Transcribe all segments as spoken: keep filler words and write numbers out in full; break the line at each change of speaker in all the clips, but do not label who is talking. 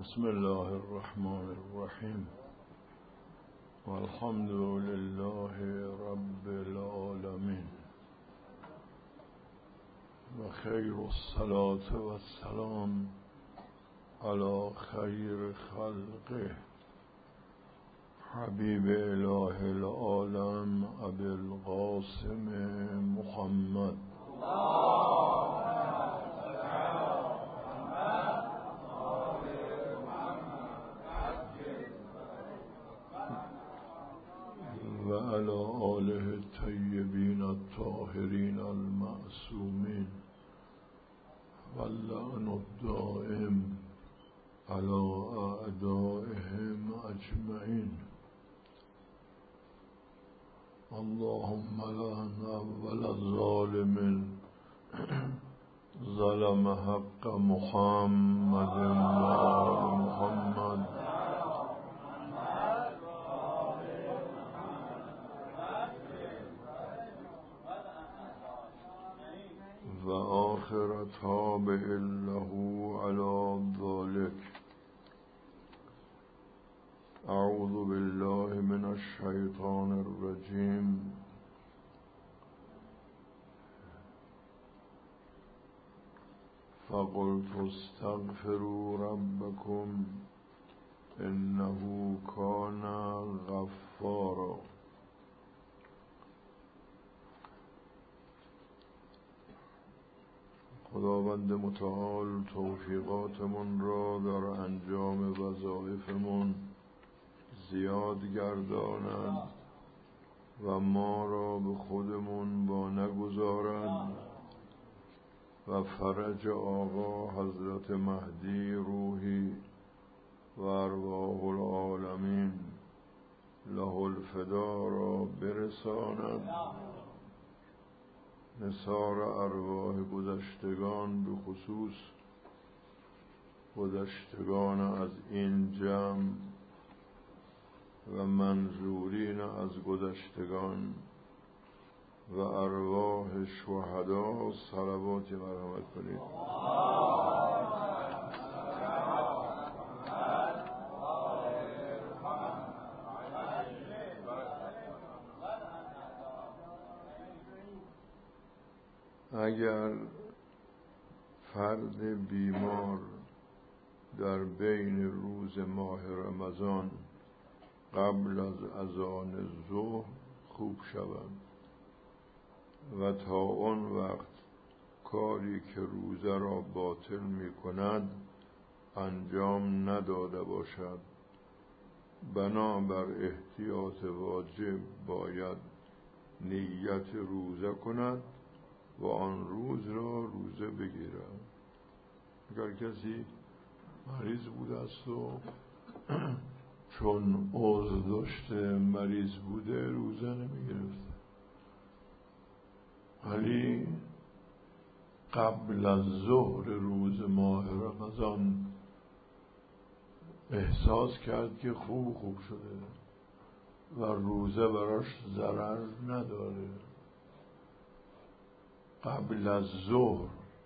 بسم الله الرحمن الرحیم والحمد لله رب العالمین و خیر الصلاة و السلام علی خیر خلقه حبیب اله العالم ابی القاسم محمد و علی آله الطیبین الطاهرین المعصومین واللعن الدائم علی اعدائهم اجمعین. اللهم لعن اول الظالم ظلم حق محمد و آل محمد و آخر تابع له علی ذلك. اعوذ بالله من الشیطان الرجیم. فقلت استغفروا ربكم انه كان غفارا. خداوند متعال توفیقاتمون را در انجام وظایفمون زیاد گرداند و ما را به خودمون با نگذارد و فرج آقا حضرت مهدی روحی و ارواح العالمین له الفدا را برساند. نثار ارواح گذشتگان به خصوص گذشتگان از این جمع و منظورین از گذشتگان و ارواح شهدا صلواتی مرحمت کنید. اگر فرد بیمار در بین روز ماه رمضان قبل از اذان ظهر خوب شود و تا آن وقت کاری که روزه را باطل می کند انجام نداده باشد، بنابر احتیاط واجب باید نیت روزه کند و آن روز را روزه بگیرد. اگر کسی مریض بوده است و چون عذر داشته مریض بوده روزه نمی گرفته، ولی قبل از ظهر روز ماه رمضان احساس کرد که خوب خوب شده و روزه براش ضرر نداره، قبل از ظهر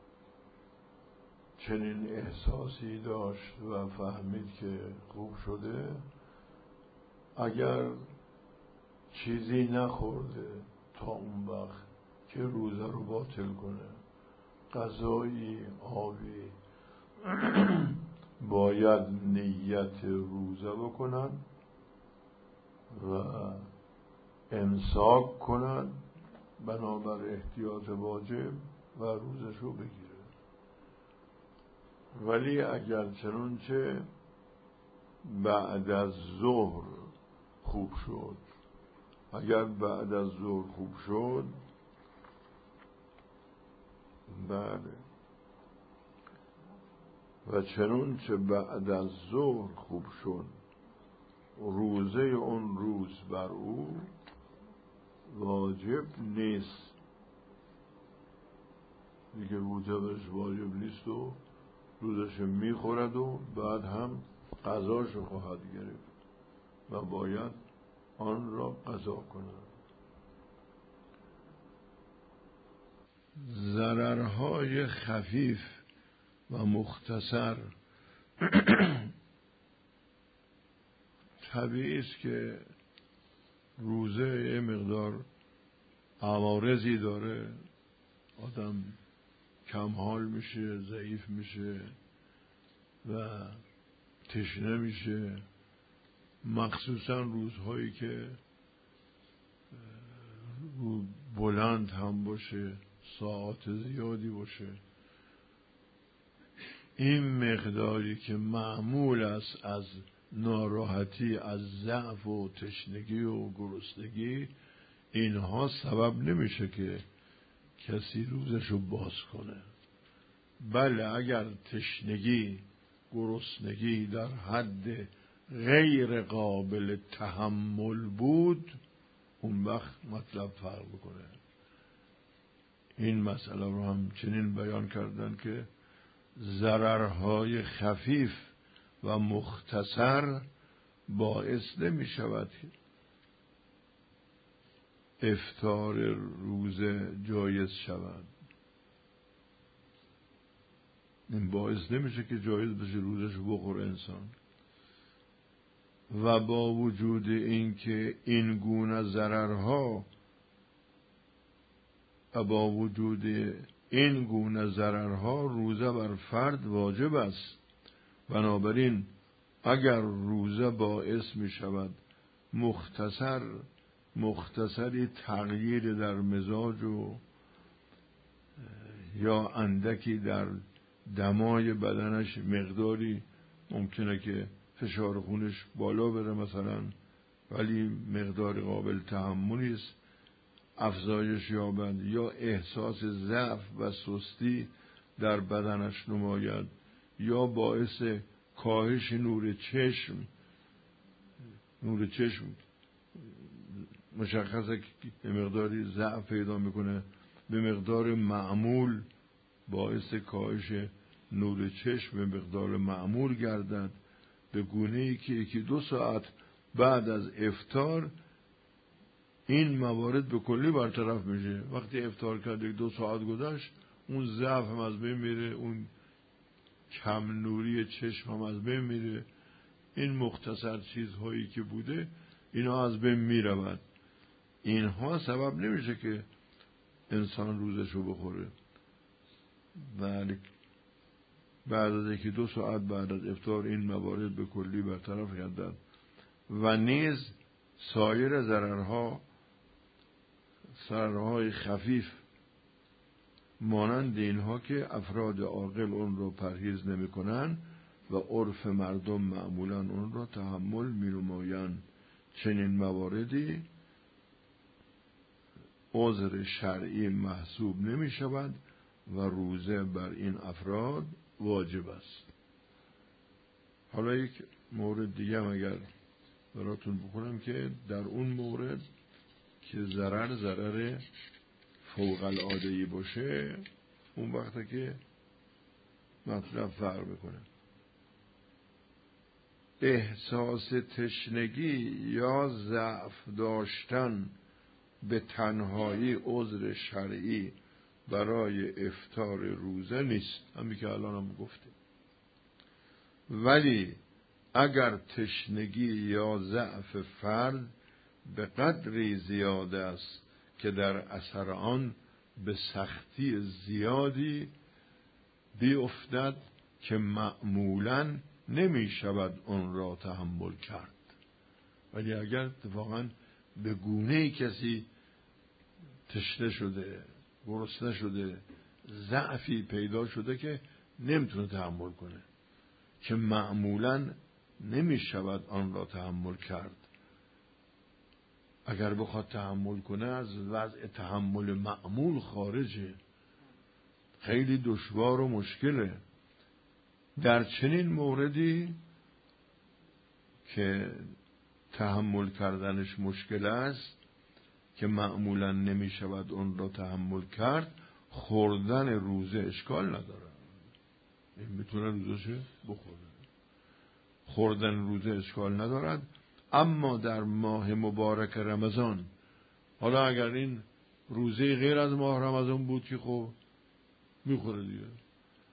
چنین احساسی داشت و فهمید که خوب شده، اگر چیزی نخورده تا اون وقت که روزه رو باطل کنه، غذایی آبی، باید نیت روزه بکند و امساک کند بنابر احتیاط واجب و روزش رو بگیره. ولی اگر چنانچه بعد از ظهر خوب شد، اگر بعد از ظهر خوب شد، بله، و چنانچه بعد از ظهر خوب شد، روزه اون روز بر او واجب نیست دیگه، روزه برش واجب نیست و روزش میخورد و بعد هم قضاش خواهد گرفت و باید آن را قضا کند. ضررهای خفیف و مختصر طبیعی است که روزه یه مقدار عوارضی داره، آدم کم حال میشه، ضعیف میشه و تشنه میشه، مخصوصا روزهایی که رو بلند هم باشه، ساعات زیادی باشه. این مقداری که معمول است از ناراحتی، از ضعف و تشنگی و گرسنگی، اینها سبب نمیشه که کسی روزشو باز کنه. بله اگر تشنگی، گرسنگی در حد غیر قابل تحمل بود، اون وقت مطلب فرق میکنه. این مسئله رو هم چنین بیان کردن که ضررهای خفیف و مختصر باعث نمی شود افطار روزه جایز شود. این باعث نمیشه که جایز بشه روزش بخوره انسان. و با وجود این که این گونه ضررها و با وجود این گونه ضررها روزه بر فرد واجب است. بنابراین اگر روزه باعث می شود مختصر مختصری تغییر در مزاج و یا اندکی در دمای بدنش مقداری ممکنه که فشار خونش بالا بره مثلا، ولی مقدار قابل تحملی است، افزایش یابد، یا احساس ضعف و سستی در بدنش نماید، یا باعث کاهش نور چشم نور چشم مشخصه که مقداری ضعف پیدا میکنه، به مقدار معمول باعث کاهش نور چشم به مقدار معمول گردد، به گونه ای که یکی دو ساعت بعد از افطار این موارد به کلی برطرف میشه. وقتی افطار کرد یک دو ساعت گذشت، اون ضعف هم از بین میره، اون کم نوری چشم هم از بین میره، این مختصر چیزهایی که بوده اینا از بین میرود. اینها سبب نمیشه که انسان روزشو بخوره، ولی بعد از یکی دو ساعت بعد از افطار این موارد به کلی برطرف گردد. و نیز سایر ضررها ضررهای خفیف مانند اینها که افراد عاقل اون رو پرهیز نمی کنن و عرف مردم معمولا اون رو تحمل می نمایند. چنین مواردی عذر شرعی محسوب نمی شود و روزه بر این افراد واجب است. حالا یک مورد دیگه هم اگر براتون بکنم که در اون مورد که ضرر ضرر فوق العاده‌ای باشه، اون وقته که مطلب فرق میکنه. احساس تشنگی یا ضعف داشتن به تنهایی عذر شرعی برای افطار روزه نیست، همین که الان هم گفتیم. ولی اگر تشنگی یا ضعف فرد به قدری زیاد است که در اثر آن به سختی زیادی بیفتد که معمولاً نمی شود آن را تحمل کرد، ولی اگر اتفاقاً به گونه‌ای کسی تشنه شده، گرسنه شده، ضعفی پیدا شده که نمیتونه تحمل کنه، که معمولاً نمی شود آن را تحمل کرد، اگر بخواد تحمل کنه از وضع تحمل معمول خارجه، خیلی دشوار و مشکله. در چنین موردی که تحمل کردنش مشکل است، که معمولا نمی شود اون را تحمل کرد، خوردن روزه اشکال نداره، این میتونه روزه بخوره، خوردن روزه اشکال ندارد. اما در ماه مبارک رمضان، حالا اگر این روزه غیر از ماه رمضان بود که خب میخوره دیگه،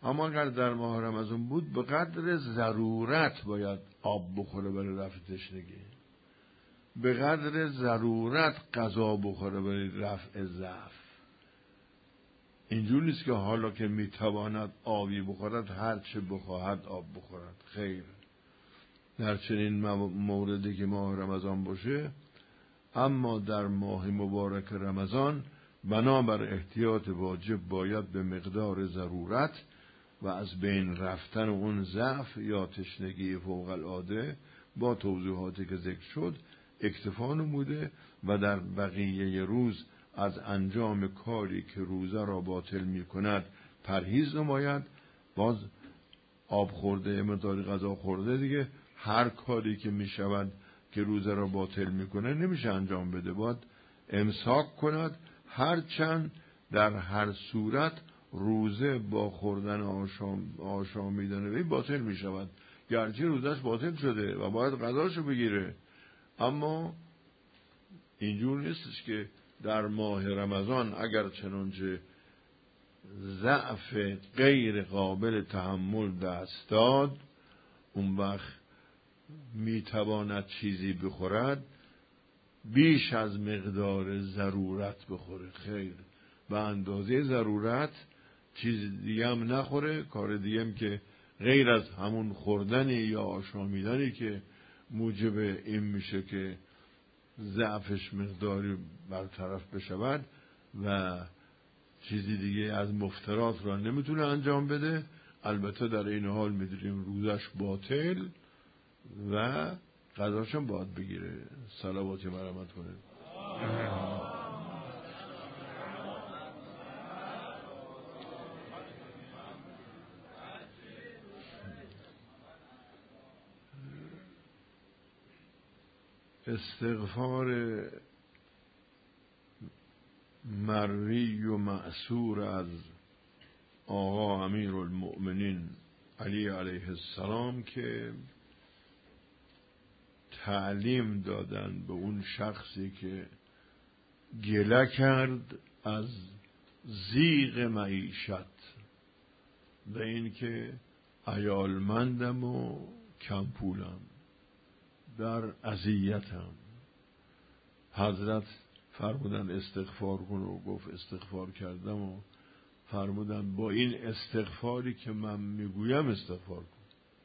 اما اگر در ماه رمضان بود به قدر ضرورت باید آب بخوره برای رفع تشنگی، به قدر ضرورت غذا بخوره برای رفع ضعف. اینجور نیست که حالا که میتواند آبی بخورد هر چه بخواهد آب بخورد. خیر، در چنین موردی که ماه رمضان باشه، اما در ماه مبارک رمضان بنابر احتیاط واجب باید به مقدار ضرورت و از بین رفتن اون ضعف یا تشنگی فوق العاده با توضیحاتی که ذکر شد اکتفا نموده و در بقیه روز از انجام کاری که روزه را باطل می کند پرهیز نماید. باز آب خورده، مقدار غذا خورده دیگه، هر کاری که می شود که روزه را باطل می کنه نمیشه انجام بده، باید امساک کند. هرچند در هر صورت روزه با خوردن آشام آشامیدن وی باطل می شود، گرچه روزش باطل شده و باید غذاشو بگیره، اما اینجور نیستش که در ماه رمضان اگر چنانچه ضعف غیر قابل تحمل دست داد اون وقت میتواند چیزی بخورد بیش از مقدار ضرورت بخوره. خیر، به اندازه ضرورت چیز دیگه هم نخوره، کار دیگه هم که غیر از همون خوردنی یا آشامیدنی که موجب این میشه که ضعفش مقداری برطرف بشود و چیزی دیگه از مفترات را نمیتونه انجام بده. البته در این حال میدونیم روزش باطل و قضاشم باید بگیره. صلواتی مرحمت کنه. استغفار مروی و معصور از آقا امیر المؤمنین علی علیه السلام که تعلیم دادن به اون شخصی که گله کرد از ضیق معیشت و این که عیالمندم و کم پولم، در اذیتم. حضرت فرمودن استغفار کن و گفت استغفار کردم و فرمودن با این استغفاری که من میگویم استغفار کن.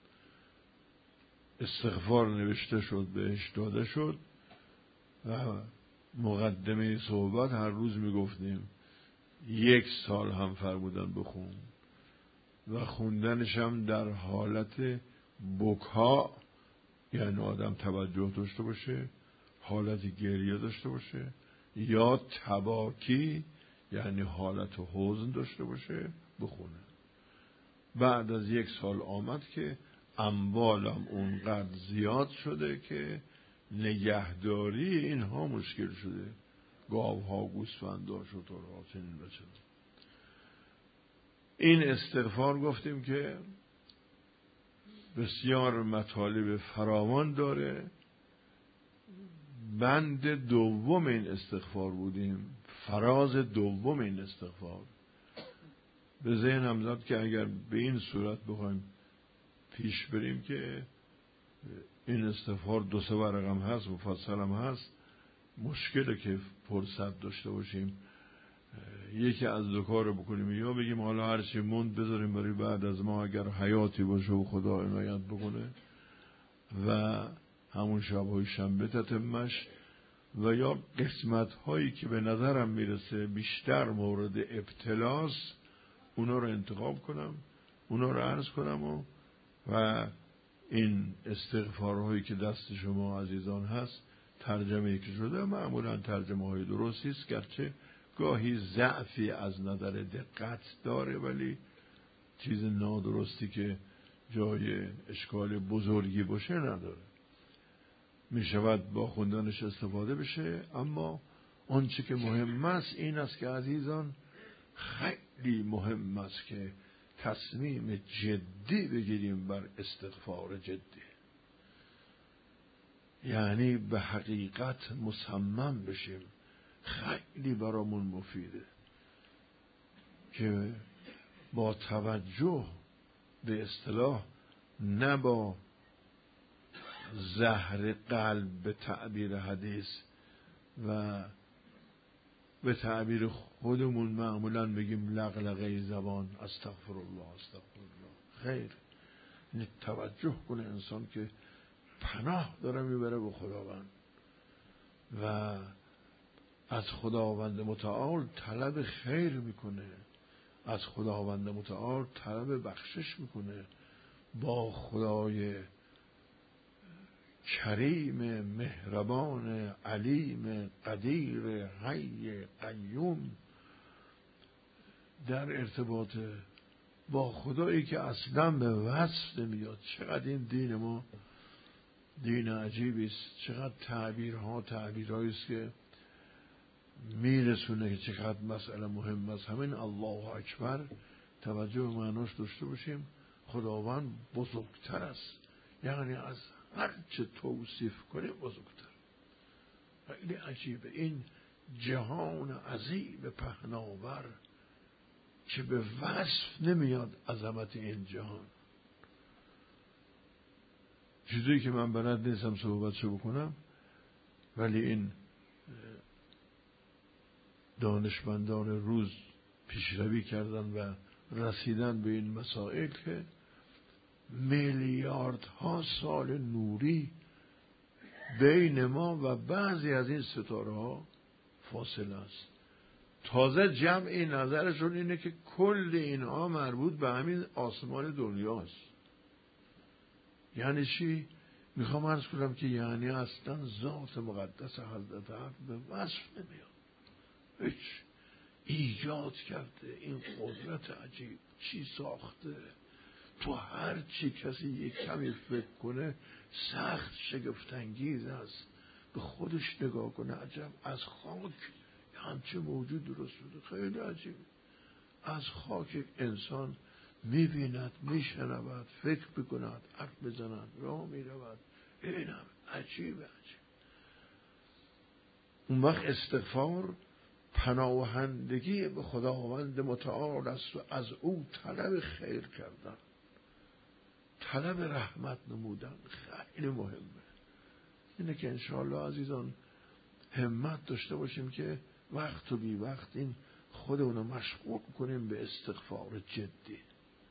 استغفار نوشته شد، بهش داده شد و مقدمه صحبت هر روز میگفتیم یک سال هم فرمودن بخون و خوندنش هم در حالت بکا، یعنی آدم توجه داشته باشه، حالت گریه داشته باشه، یا تباکی یعنی حالت حزن داشته باشه بخونه. بعد از یک سال آمد که اموالم اونقدر زیاد شده که نگهداری اینها مشکل شده، گاوها، گوسفندها، شترها، چنین و چنین. این استغفار گفتیم که بسیار مطالب فراوان داره. بند دوم این استغفار بودیم، فراز دوم این استغفار. به ذهنم زد که اگر به این صورت بخوایم پیش بریم که این استغفار دو سه ورقم هست، مفصل هم هست، مشکله که فرصت داشته باشیم یکی از دو کار بکنیم، یا بگیم حالا هرچی موند بذاریم برای بعد از ما اگر حیاتی باشه و خدا عنایت بکنه و همون شب‌های شنبه تتمش، و یا قسمت هایی که به نظرم میرسه بیشتر مورد ابتلاس اونا رو انتخاب کنم، اونا رو عرض کنم و, و این استغفارهایی که دست شما عزیزان هست ترجمه که شده معمولا ترجمه های درستی است، گرچه گاهی ضعفی از نظر دقت داره ولی چیز نادرستی که جای اشکال بزرگی باشه نداره، می شود با خوندنش استفاده بشه. اما آنچه که مهم است این است که عزیزان خیلی مهم است که تصمیم جدی بگیریم بر استغفار جدی، یعنی به حقیقت مصمم بشیم. خیلی برامون مفیده که با توجه به اصطلاح، نه با زهر قلب به تعبیر حدیث و به تعبیر خودمون معمولا بگیم لغلغه زبان استغفر الله استغفر الله. خیر، این توجه کنه انسان که پناه داره میبره به خداوند و از خداوند متعال طلب خیر میکنه، از خداوند متعال طلب بخشش میکنه، با خدای کریم مهربان علیم قدیر حی قیوم در ارتباط با خدایی که اصلا به وصف نمیاد. چقدر این دین ما دین عجیبی است، چقدر تعبیرها تعبیرهایی است که میرسونه که چقدر مسئله مهم است. همین الله اکبر توجه به معناش داشته باشیم. خداوند بزرگتر است، یعنی از هر چه توصیف کنیم بزرگتر. خیلی عجیبه این جهان عظیم پهناور که به وصف نمیاد عظمت این جهان. چیزی که من بلد نیستم صحبتشو بکنم، ولی این دانشمندان روز پیشروی کردن و رسیدن به این مسائل که میلیاردها سال نوری بین ما و بعضی از این ستاره ها فاصله است. تازه جمع نظرشون اینه که کل اینها مربوط به همین آسمان دنیاست. یعنی چی؟ میخوام عرض کنم که یعنی اصلا ذات مقدس حضرت حق به وصف نمیاد. هیچ ایجاد کرده این قدرت عجیب، چی ساخته. تو هر چی کسی یک کمی فکر کنه سخت شگفت‌انگیز است. به خودش نگاه کنه، عجب از خاک همچه موجود درست بوده. خیلی عجیبه. از خاک انسان میبیند، میشنود، فکر بکند، حرف بزند، راه میرود. این هم عجیبه عجیب. اون وقت استغفار پناهندگی به خداوند متعال است و از او طلب خیر کردن، طلب رحمت نمودن. خیلی مهمه. اینه که انشاءالله عزیزان همت داشته باشیم که وقت و بی وقت این خودمونو مشغول کنیم به استغفار جدی.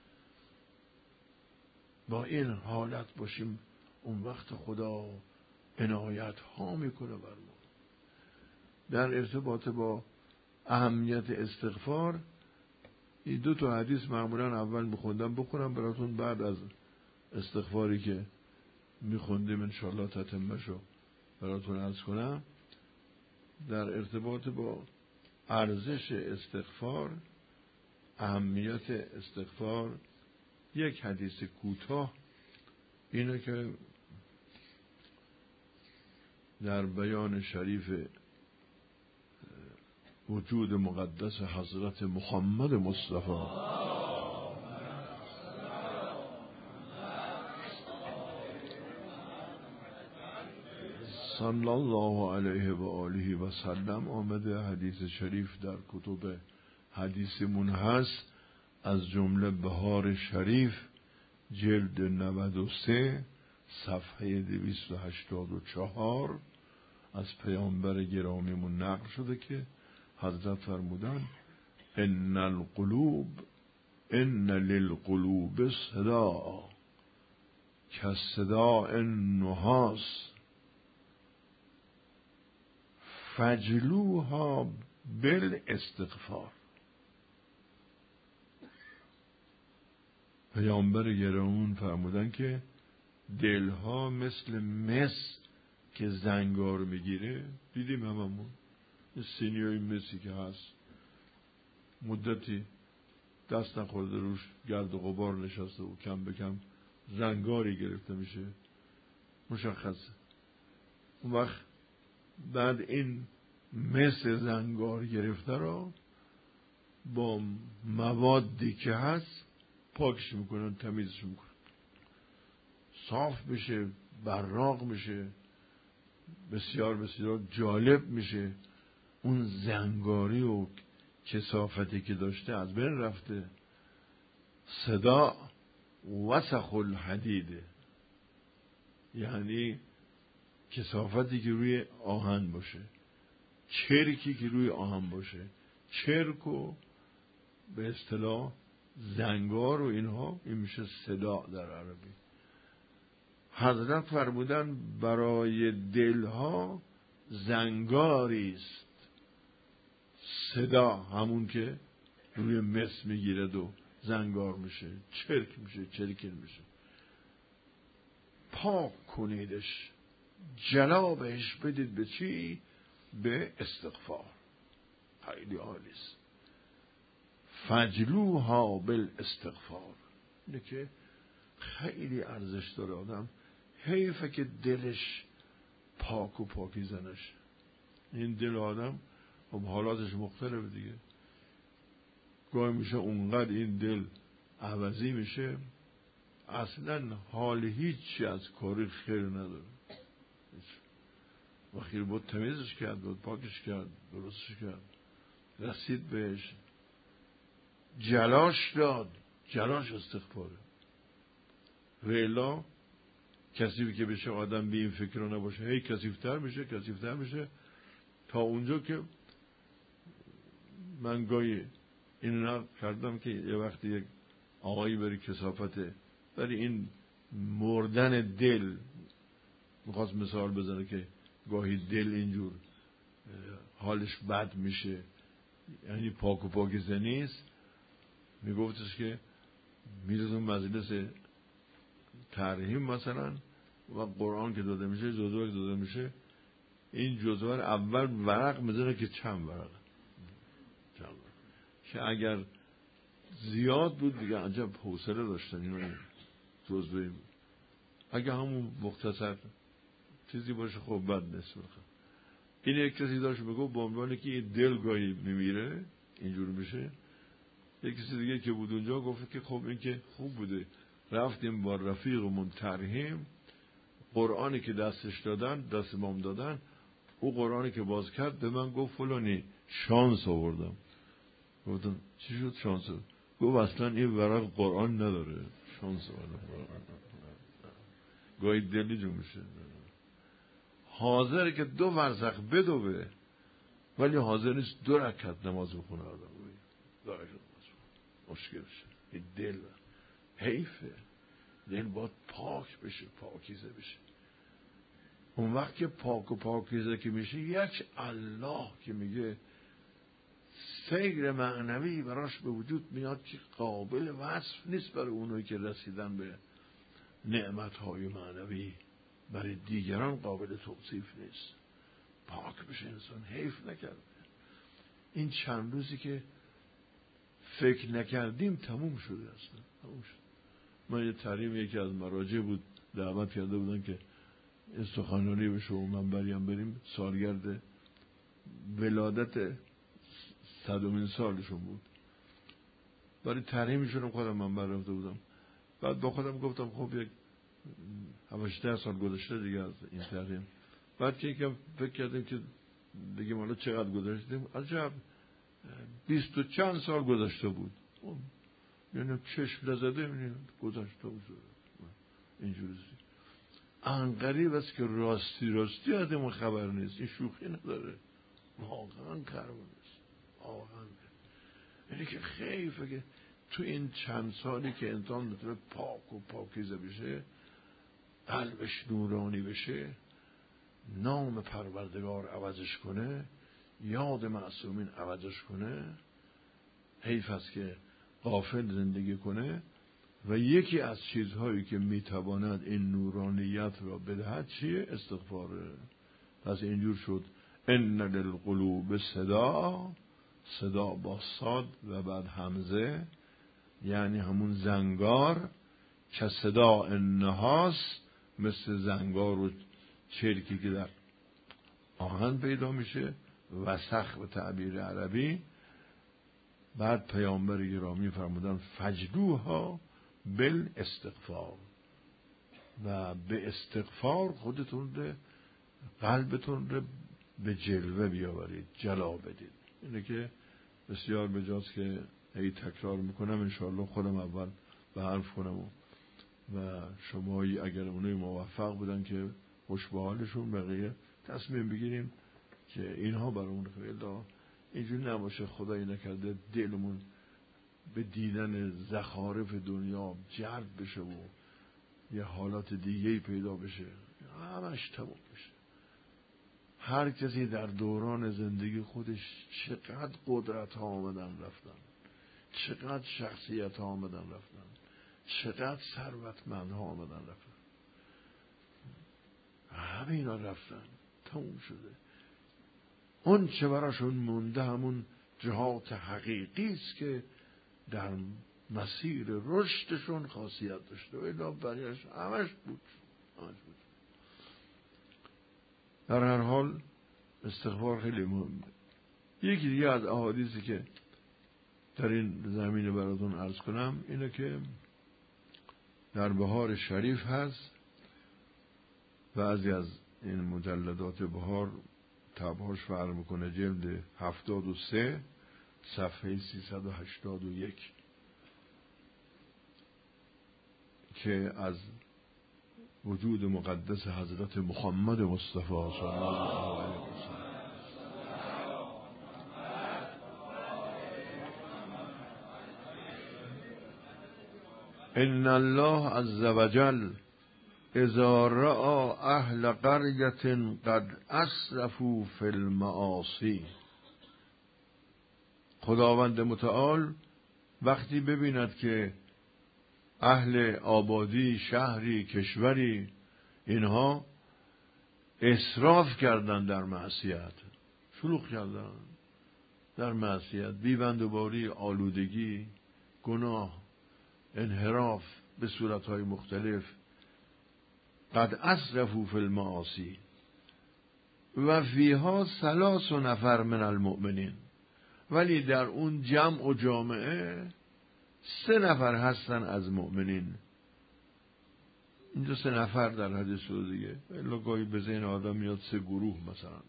با این حالت باشیم، اون وقت خدا عنایت ها میکنه بر ما. در ارتباط با اهمیت استغفار این دو تا حدیث معمولا اول میخوندم بخونم براتون، بعد از استغفاری که میخوندیم انشاءالله تتمه شو براتون عرض کنم. در ارتباط با ارزش استغفار، اهمیت استغفار، یک حدیث کوتاه اینه که در بیان شریف وجود مقدس حضرت محمد مصطفی صلی الله علیه و آله و سلم آمده. حدیث شریف در کتب حدیثمون هست، از جمله بهار شریف جلد نود و سه صفحه دویست و هشتاد و چهار از پیامبر گرامیمون نقل شده که حضرت فرمودن ان القلوب ان للقلوب صدا کصداء النحاس فجلوها بالاستغفار. پیامبر گرامیمون فرمودن که دلها مثل مس که زنگار میگیره، دیدیم هممون سینیوی مسی که هست مدتی دست نخورده روش گرد و غبار نشسته و کم به کم زنگاری گرفته میشه، مشخصه. اون وقت بعد این مس زنگار گرفته رو با موادی که هست پاکش میکنن، تمیزش میکنن، صاف میشه، براق میشه، بسیار بسیار جالب میشه. اون زنگاری و کثافتی که داشته از بین رفته. صدا وسخ الحدیده، یعنی کثافتی که روی آهن باشه، چرکی که روی آهن باشه. چرک و به اصطلاح زنگار و اینها، این میشه صدا در عربی. حضرت فرمودن برای دلها زنگاری است صدا، همون که روی مس میگیرد و زنگار میشه، چرک میشه، چرکین میشه. پاک کنیدش، جلا بهش بدید به چی؟ به استغفار. خیلی عالی است. فجلوها بالاستغفار. اینه که خیلی ارزش داره آدم. حیفه که دلش پاک و پاکیزه نشه. این دل آدم خب حالاتش مختلفه دیگه. گاهی میشه اونقدر این دل عوضی میشه اصلا حال هیچی از کاری خیر نداره. وقتی بود تمیزش کرد، بود پاکش کرد، درستش کرد، رسید بهش، جلاش داد، جلاش استغفاره. ویلا کثیفی که بشه آدم بی این فکر رو نباشه، هی کثیفتر میشه، کثیفتر میشه تا اونجا که من گاهی اینو کردم که یه وقتی یک آقایی بری کثافته، ولی این مردن دل میخواست مثال بزنه که گاهی دل اینجور حالش بد میشه، یعنی پاک و پاکیزه نیست. میگفتش که میرد اون مجلس ترحیم مثلا و قرآن که داده میشه، جزوه که داده میشه، این جزوه اول ورق میزنه که چند ورق چند ورق که اگر زیاد بود دیگه عجب حوصله داشتن اینو جزوه بود. اگه همون مختصر چیزی باشه خب بد نیست. این یک کسی داشت میگو به عنوانی که دل گاهی میمیره اینجور میشه. یک کسی دیگه که بود اونجا گفت که خب این که خوب بوده، رفتیم با رفیقمون ترحیم، قرآنی که دستش دادن، دست امام دادن، او قرآنی که باز کرد به من گفت فلانی شانس آوردم. گفتم چی شد شانس؟ گفت اصلا این ورق قرآن نداره، شانس آوردم. گاهی دلی جو میشه، حاضر که دو ورزخ بدوه ولی حاضر نیست دو رکعت نماز بخونه. آدم دو رکعت نماز مشکل شه. این دل حیفه، دل باید پاک بشه، پاکیزه بشه. اون وقت که پاک و پاکیزه که میشه، یک الله که میگه سیر معنوی براش به وجود میاد که قابل وصف نیست برای اونایی که رسیدن به نعمتهای معنوی، برای دیگران قابل توصیف نیست. پاک بشه انسان، حیف نکرده. این چند روزی که فکر نکردیم تموم شده اصلا، تموم شد. من یه تریم یکی از مراجع بود دعوت کرده بودن که این سخنرانی بشه و من بریم بریم، سالگرد ولادت صدومین سالشون بود. برای ترهیمشون خودم من برفته بودم. بعد با خودم گفتم خب یک هفتاد سال گذشته دیگه از این ترهیم. بعد که یکم فکر کردیم که دیگه مالا چقدر گذاشتیم، عجب بیست و چند سال گذشته بود. یعنی چشم نزده گذشته بود اینجوری. انقریب است که راستی راستی آدم خبر نیست. این شوخی نداره، واقعا کرم نیست، واقعا. یعنی که خیفه که تو این چند سالی که انسان بتونه پاک و پاکیزه بشه، قلبش نورانی بشه، نام پروردگار عوضش کنه، یاد معصومین عوضش کنه، حیف است که غافل زندگی کنه. و یکی از چیزهایی که میتواند این نورانیت را بدهد چیه؟ استغفاره. پس اینجور شد ان للقلوب صدا، صدا با صاد و بعد همزه، یعنی همون زنگار که صدا النحاس، مثل زنگار و چرکی که در آهن پیدا میشه، وسخ به تعبیر عربی. بعد پیامبر گرامی فرمودن فجلوها بالاستغفار، و به استغفار خودتون رو، قلبتون رو به جلوه بیاورید، جلا بدید. اینه که بسیار بجاست که هی تکرار میکنم، انشاءالله خودم اول به حرف کنم و شما اگر اونوی موفق بودن که خوش به حالشون، بقیه تصمیم بگیریم که اینها برامون خیلی اینجوری نباشه خدایی نکرده دلمون به دیدن زخارف دنیا جلب بشه و یه حالات دیگه‌ای پیدا بشه، همش تموم بشه. هر کسی در دوران زندگی خودش چقدر قدرت ها آمدن رفتن، چقدر شخصیت ها آمدن رفتن، چقدر ثروتمند ها آمدن رفتن، همه اینا رفتن، تموم شده. اون چه براشون مونده همون جهات حقیقی است که در مسیر رشدشون خاصیت داشته و اینا بقیه‌اش همش بود. همش بود. در هر حال استغفار خیلی مهمه. یکی دیگه از احادیثی که در این زمینه براتون عرض کنم اینه که در بهار شریف هست، بعضی از این مجلدات بهار طبعاش فرق میکنه، جلد هفتاد و سه صفحه سیصد و هشتاد و یک، که از وجود مقدس حضرت محمد مصطفی صلی الله علیه و سلم ان الله عز وجل اذا رأى اهل قرية قد اسرفوا في المعاصی، خداوند متعال وقتی ببیند که اهل آبادی، شهری، کشوری، اینها اسراف کردن در معصیت، شلوغ کردن در معصیت، بی‌بندوباری، آلودگی، گناه، انحراف به صورتهای مختلف، قد اسرفوا فی المعاصی و فیها ثلاث نفر من المؤمنین، ولی در اون جمع و جامعه سه نفر هستن از مؤمنین. اینجا سه نفر در حدیث شده دیگه، الا گاهی به ذهن آدم میاد سه گروه مثلا.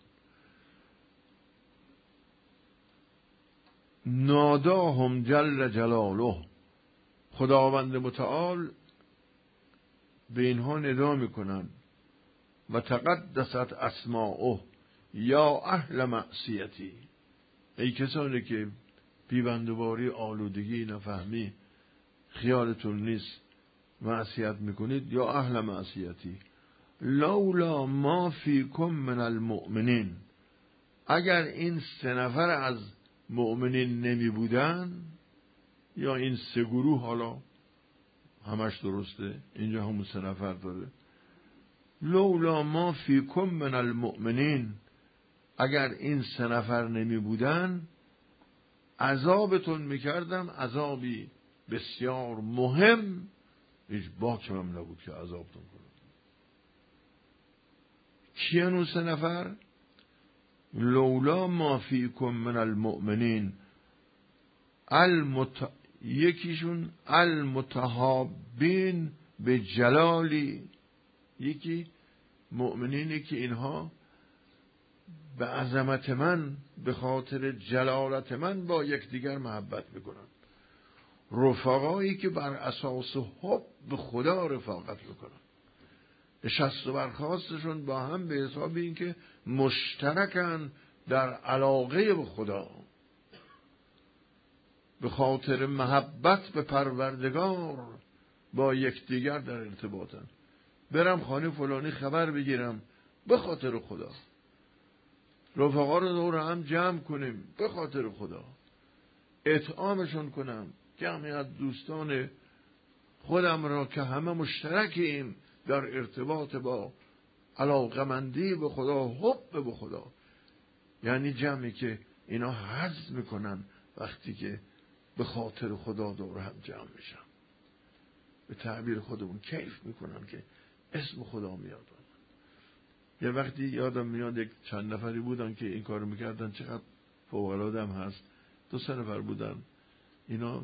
ناداهم جل جلاله، خداوند متعال به اینها ندا میکنن و تقدست اسماؤه یا اهل معصیتی، ای کسانی که بی‌بندوباری، آلودگی، نفهمی، خیالتون نیست، معصیت میکنید، یا اهل معصیتی، لولا ما فیکم من المؤمنین، اگر این سه نفر از مؤمنین نمی بودن، یا این سه گروه، حالا همش درسته، اینجا همون سه نفر داره، لولا ما فیکم من المؤمنین، اگر این سه نفر نمی بودن عذابتون میکردم عذابی بسیار مهم، هیچ باکم هم نبود که عذابتون کنم. کیان اون سه نفر؟ لولا ما فیکم من المؤمنین المت... یکیشون المتحابین به جلالی، یکی مؤمنینی که اینها به عظمت من، به خاطر جلالت من با یکدیگر محبت میکنن، رفقایی که بر اساس حب به خدا رفاقت میکنن، نشست و برخاستشون با هم به حساب این که مشترکن در علاقه به خدا، به خاطر محبت به پروردگار با یکدیگر در ارتباطن. برم خانه فلانی خبر بگیرم به خاطر خدا، رفقا رو دور هم جمع کنیم به خاطر خدا، اطعامشون کنم، جمعی از دوستان خودم را که همه مشترکیم در ارتباط با علاقمندی به خدا، حب به خدا، یعنی جمعی که اینا حظ میکنن وقتی که به خاطر خدا دور هم جمع میشن، به تعبیر خودمون کیف میکنن که اسم خدا میاد. یه وقتی یادم میاد یک چند نفری بودن که این کارو میکردن، چقدر فوق العاده هم هست، دو سه نفر بودن، اینا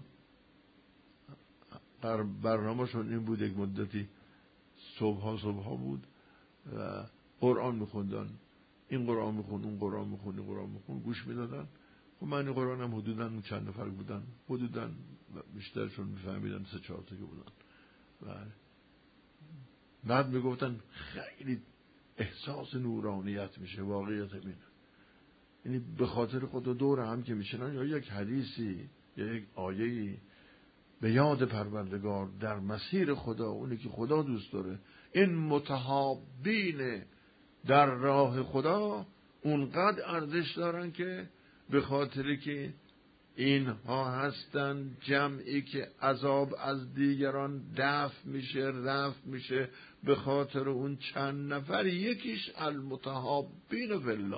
برنامه‌شون این بود یک مدتی صبحها صبحها بود و قرآن میخوندن، این قرآن میخون، اون قرآن میخون، این قرآن میخون، گوش میدادن. خب معنی قرآن هم حدوداً چند نفر بودن، حدوداً بیشترشون میفهمیدن، سه چهار تا که بودن. بله. بعد میگفتن خیلی احساس نورانیت میشه، واقعیت اینه. یعنی به خاطر خدا دور هم که میشنن یا یک حدیثی یا یک آیه‌ای به یاد پروردگار در مسیر خدا، اونی که خدا دوست داره، این متحابین در راه خدا اونقدر ارزش دارن که به خاطر که اینها هستن جمعی که عذاب از دیگران دفع میشه رفع میشه به خاطر اون چند نفر. یکیش المتحابین فی الله.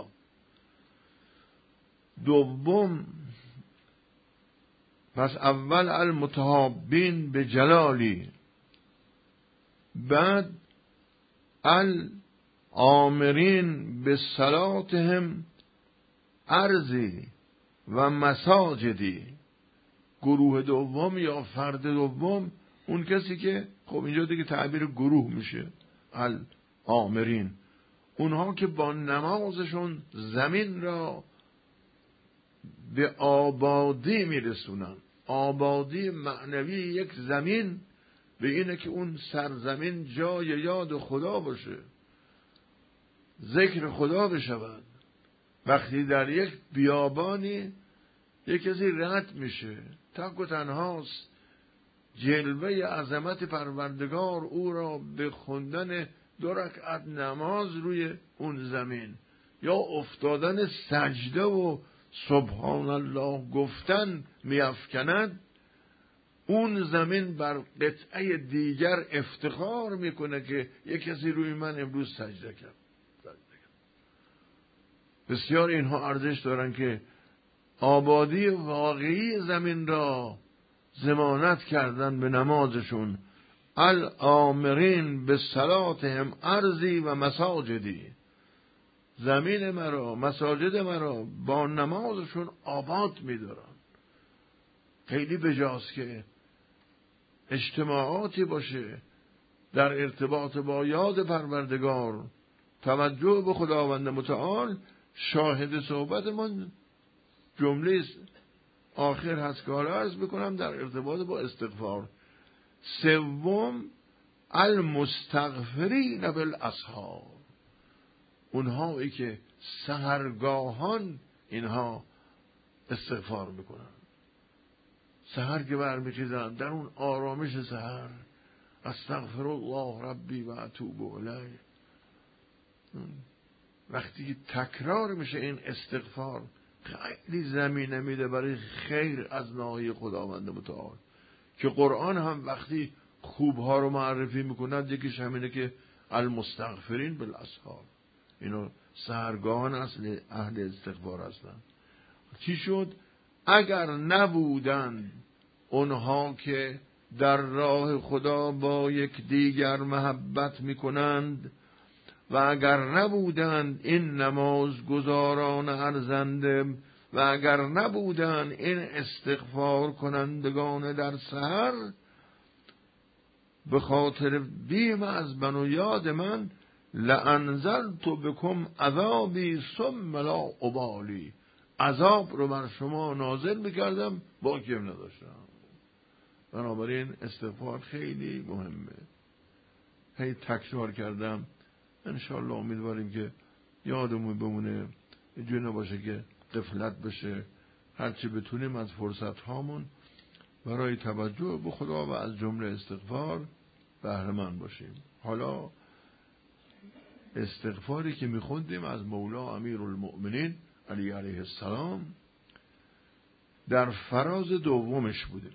دوم، پس اول المتحابین به جلالی، بعد الآمرین به صلاتهم ارضی و مساجدی. گروه دوم یا فرد دوم اون کسی که خب اینجا دیگه تعبیر گروه میشه، الآمرین، اونها که با نمازشون زمین را به آبادی میرسونن. آبادی معنوی یک زمین به اینه که اون سرزمین جای یاد خدا باشه، ذکر خدا بشود. وقتی در یک بیابانی یک کسی رد میشه، تک و تنهاست، جلوه عظمت پروردگار او را به خوندن دو رکعت نماز روی اون زمین یا افتادن سجده و سبحان الله گفتن میافکند، اون زمین بر قطعه دیگر افتخار میکنه که یک کسی روی من امروز سجده کرد. بسیار اینها ارزش دارن که آبادی واقعی زمین را ضمانت کردن به نمازشون. الآمرین به صلاتهم ارضی و مساجدی، زمین مرا، مساجد مرا با نمازشون آباد می‌دارن. خیلی بجاست که اجتماعاتی باشه در ارتباط با یاد پروردگار، توجه به خداوند متعال. شاهد صحبت من جمله آخر هست که حالا عرض بکنم در ارتباط با استغفار. سوم، المستغفرین بالاسحار، اونهایی که سحرگاهان اینها استغفار میکنن. سحر که برمیخیزن در اون آرامش سحر، استغفر الله ربی و اتوب الیه، وقتی که تکرار میشه این استغفار خیلی زمینه میده برای خیر از ناحیه خداوند متعال. که قرآن هم وقتی خوبها رو معرفی میکند یکیش همینه که المستغفرین بالاسحار، اینو سحرگاهان اصل اهل استغفار هستن. چی شد؟ اگر نبودند اونها که در راه خدا با یک دیگر محبت میکنند و اگر نبودند این نمازگزاران ارزنده و اگر نبودند این استغفار کنندگان در سحر، به خاطر بیم از من و یاد من، لانزلت بکم عذابی ثم لا ابالی، عذاب رو بر شما نازل میکردم با کم نداشتم. بنابراین استغفار خیلی مهمه. هی تکرار کردم، انشاءالله امیدواریم که یادمون بمونه، اینجوری نباشه که غفلت بشه. هرچی بتونیم از فرصت هامون برای توجه به خدا و از جمله استغفار بهره مند باشیم. حالا استغفاری که میخوندیم از مولا امیرالمؤمنین علی علیه السلام در فراز دومش بوده.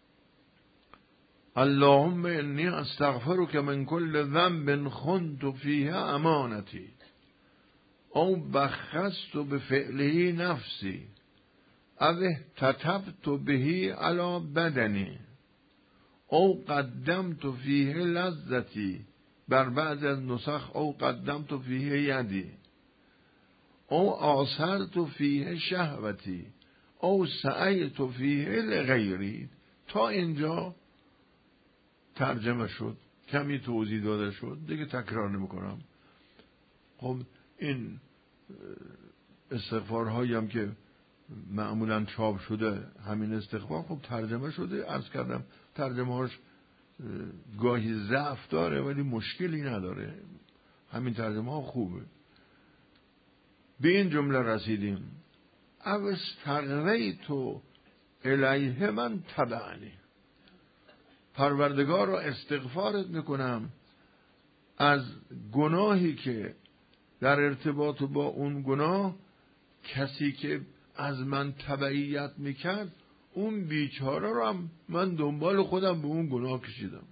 اللهم انی استغفرک من کل ذنب خنت فیه امانتی او بخست بفعله نفسی او احتطبت به علی بدنی او قدمت فیه لذتی، بر بعض از نسخ او قدمت فیه یدی او آثرت فیه شهوتی او سعیت فیه لغیری. تا اینجا ترجمه شد، کمی توضیح داده شد، دیگه تکرار نمی کنم. خب این استغفارهایی هم که معمولا چاپ شده همین استغفار، خب ترجمه شده، عرض کردم ترجمه هاش گاهی ضعف داره ولی مشکلی نداره، همین ترجمه ها خوبه. به این جمله رسیدیم: او استغویت الیه من تبعنی، پروردگار را استغفارت میکنم از گناهی که در ارتباط با اون گناه کسی که از من تبعیت میکرد اون بیچاره رو هم من دنبال خودم به اون گناه کشیدم.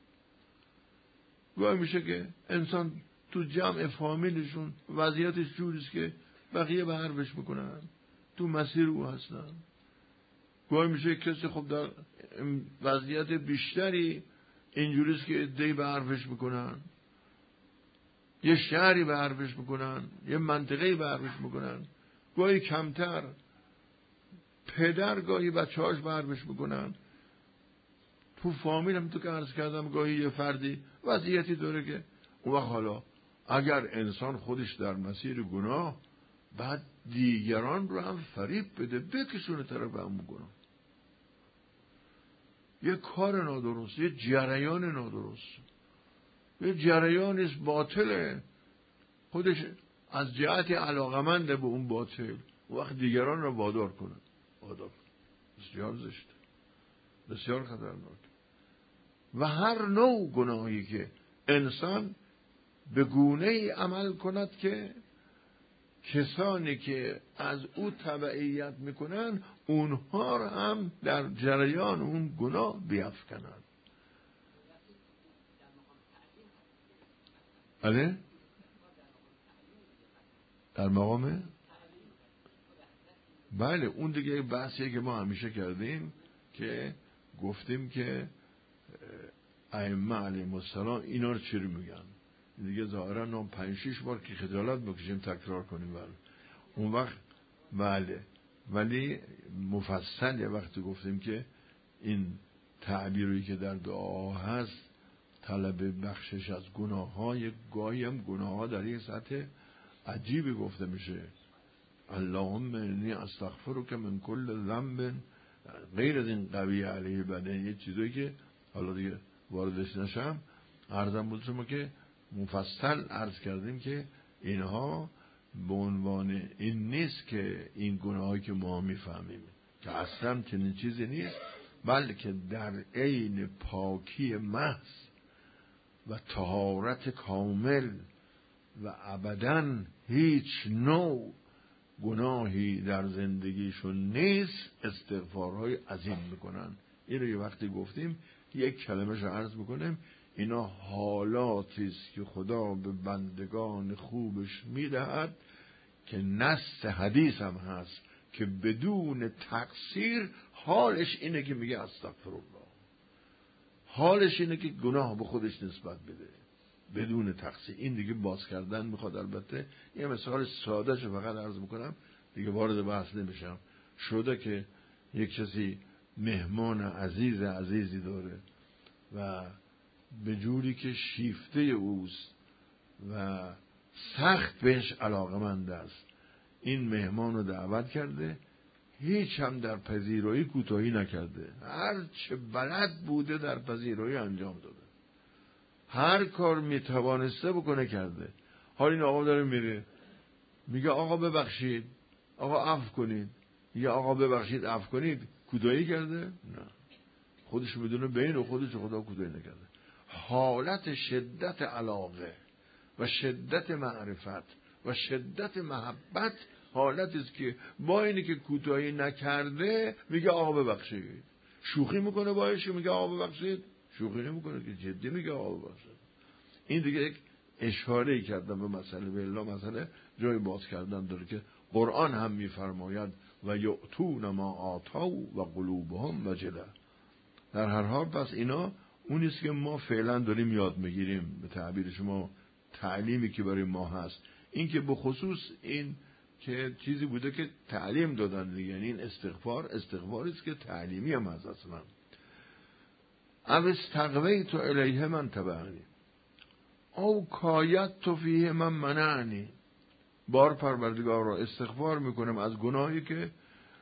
گاهی میشه که انسان تو جمع فامیلشون وضعیتش جوریست که بقیه به حرفش میکنن، تو مسیر او هستن. گاهی میشه کسی خب در وضعیت بیشتری اینجوریست که عده‌ای به حرفش میکنن، یه شهری به حرفش میکنن، یه منطقه‌ای به حرفش میکنن. گاهی کمتر پدر گاهی بچه‌هاش به حرفش میکنن. تو فامیل هم تو که عرض کردم گاهی یه فردی وضعیتی داره که اون وقت حالا اگر انسان خودش در مسیر گناه بعد دیگران رو هم فریب بده بکشونه طرف همون گناه، یه کار نادرست، یه جریان نادرست، یه جریانیست باطله، خودش از جهت علاقمنده به اون باطل، وقت دیگران رو وادار کنه. وادار بسیار زشته، بسیار خطرناک. و هر نوع گناهی که انسان به گونه ای عمل کند که کسانی که از او تبعیت میکنن اونها را هم در جریان اون گناه بیفکنند. بله؟ در مقام بله اون دیگه بحثیه که ما همیشه کردیم که گفتیم که ائمه علیهم السلام اینا رو چی رو میگن. دیگه ظاهرا نام پنج شیش بار که خجالت بکشیم تکرار کنیم. بله اون وقت بله، ولی مفصل یه وقتی گفتیم که این تعبیری که در دعا هست طلب بخشش از گناه های گاهی هم گناه ها در یک سطح عجیبی گفته میشه. اللهم انی استغفرک من کل ذنب، غیر از این قوی علیه بدن، یه چیزایی که حالا دیگه واردش نشم. عرضم بود شما که مفصل عرض کردیم که اینها به عنوان این نیست که این گناهایی که ما میفهمیم که اصلا چنین چیزی نیست، بلکه در عین پاکی محض و طهارت کامل و ابداً هیچ نوع گناهی در زندگیشون نیست استغفارهای عظیم میکنن. این رو یه وقتی گفتیم، یک کلمه رو عرض میکنیم، اینا حالاتی است که خدا به بندگان خوبش میدهد که نص حدیث هم هست که بدون تقصیر حالش اینه که میگه استغفرالله، حالش اینه که گناه به خودش نسبت بده بدون تقصیر. این دیگه باز کردن میخواد. البته یه مثال ساده شو فقط عرض میکنم دیگه وارد بحث نمیشم. شده که یک کسی مهمان عزیز عزیزی داره و به جوری که شیفته اوست و سخت بهش علاقمند است این مهمان رو دعوت کرده، هیچ هم در پذیرایی کوتاهی نکرده، هر چه بلد بوده در پذیرایی انجام داده، هر کار میتوانسته بکنه کرده. حالا این آقا داره میره میگه آقا ببخشید، آقا عفو کنید، میگه آقا ببخشید عفو کنید، کوتاهی کرده؟ نه، خودش بدونه بین و خودش خدا کوتاهی نکرده. حالت شدت علاقه و شدت معرفت و شدت محبت حالتی است که با اینی که کوتاهی نکرده میگه آقا ببخشید. شوخی میکنه باهاش میگه آقا ببخشید، شوخی نمیکنه که جدی میگه آقا ببخشید. این دیگه یک اشاره کردم به مسئله، به الا مسئله جای باز کردن داره که قرآن هم میفرماید و یؤتون ما آتوا و قلوبهم وجله. در هر حال پس اینا اونیست که ما فعلا داریم یاد میگیریم، به تعبیر شما تعلیمی که برای ما هست. این که به خصوص این که چیزی بوده که تعلیم دادن دیگه، یعنی این استغفار استغفاری است که تعلیمی هم هست اصلا. او استغویت الیه من تبعنی او کایت فیه من منعنی، بار پروردگار را استغفار میکنم از گناهی که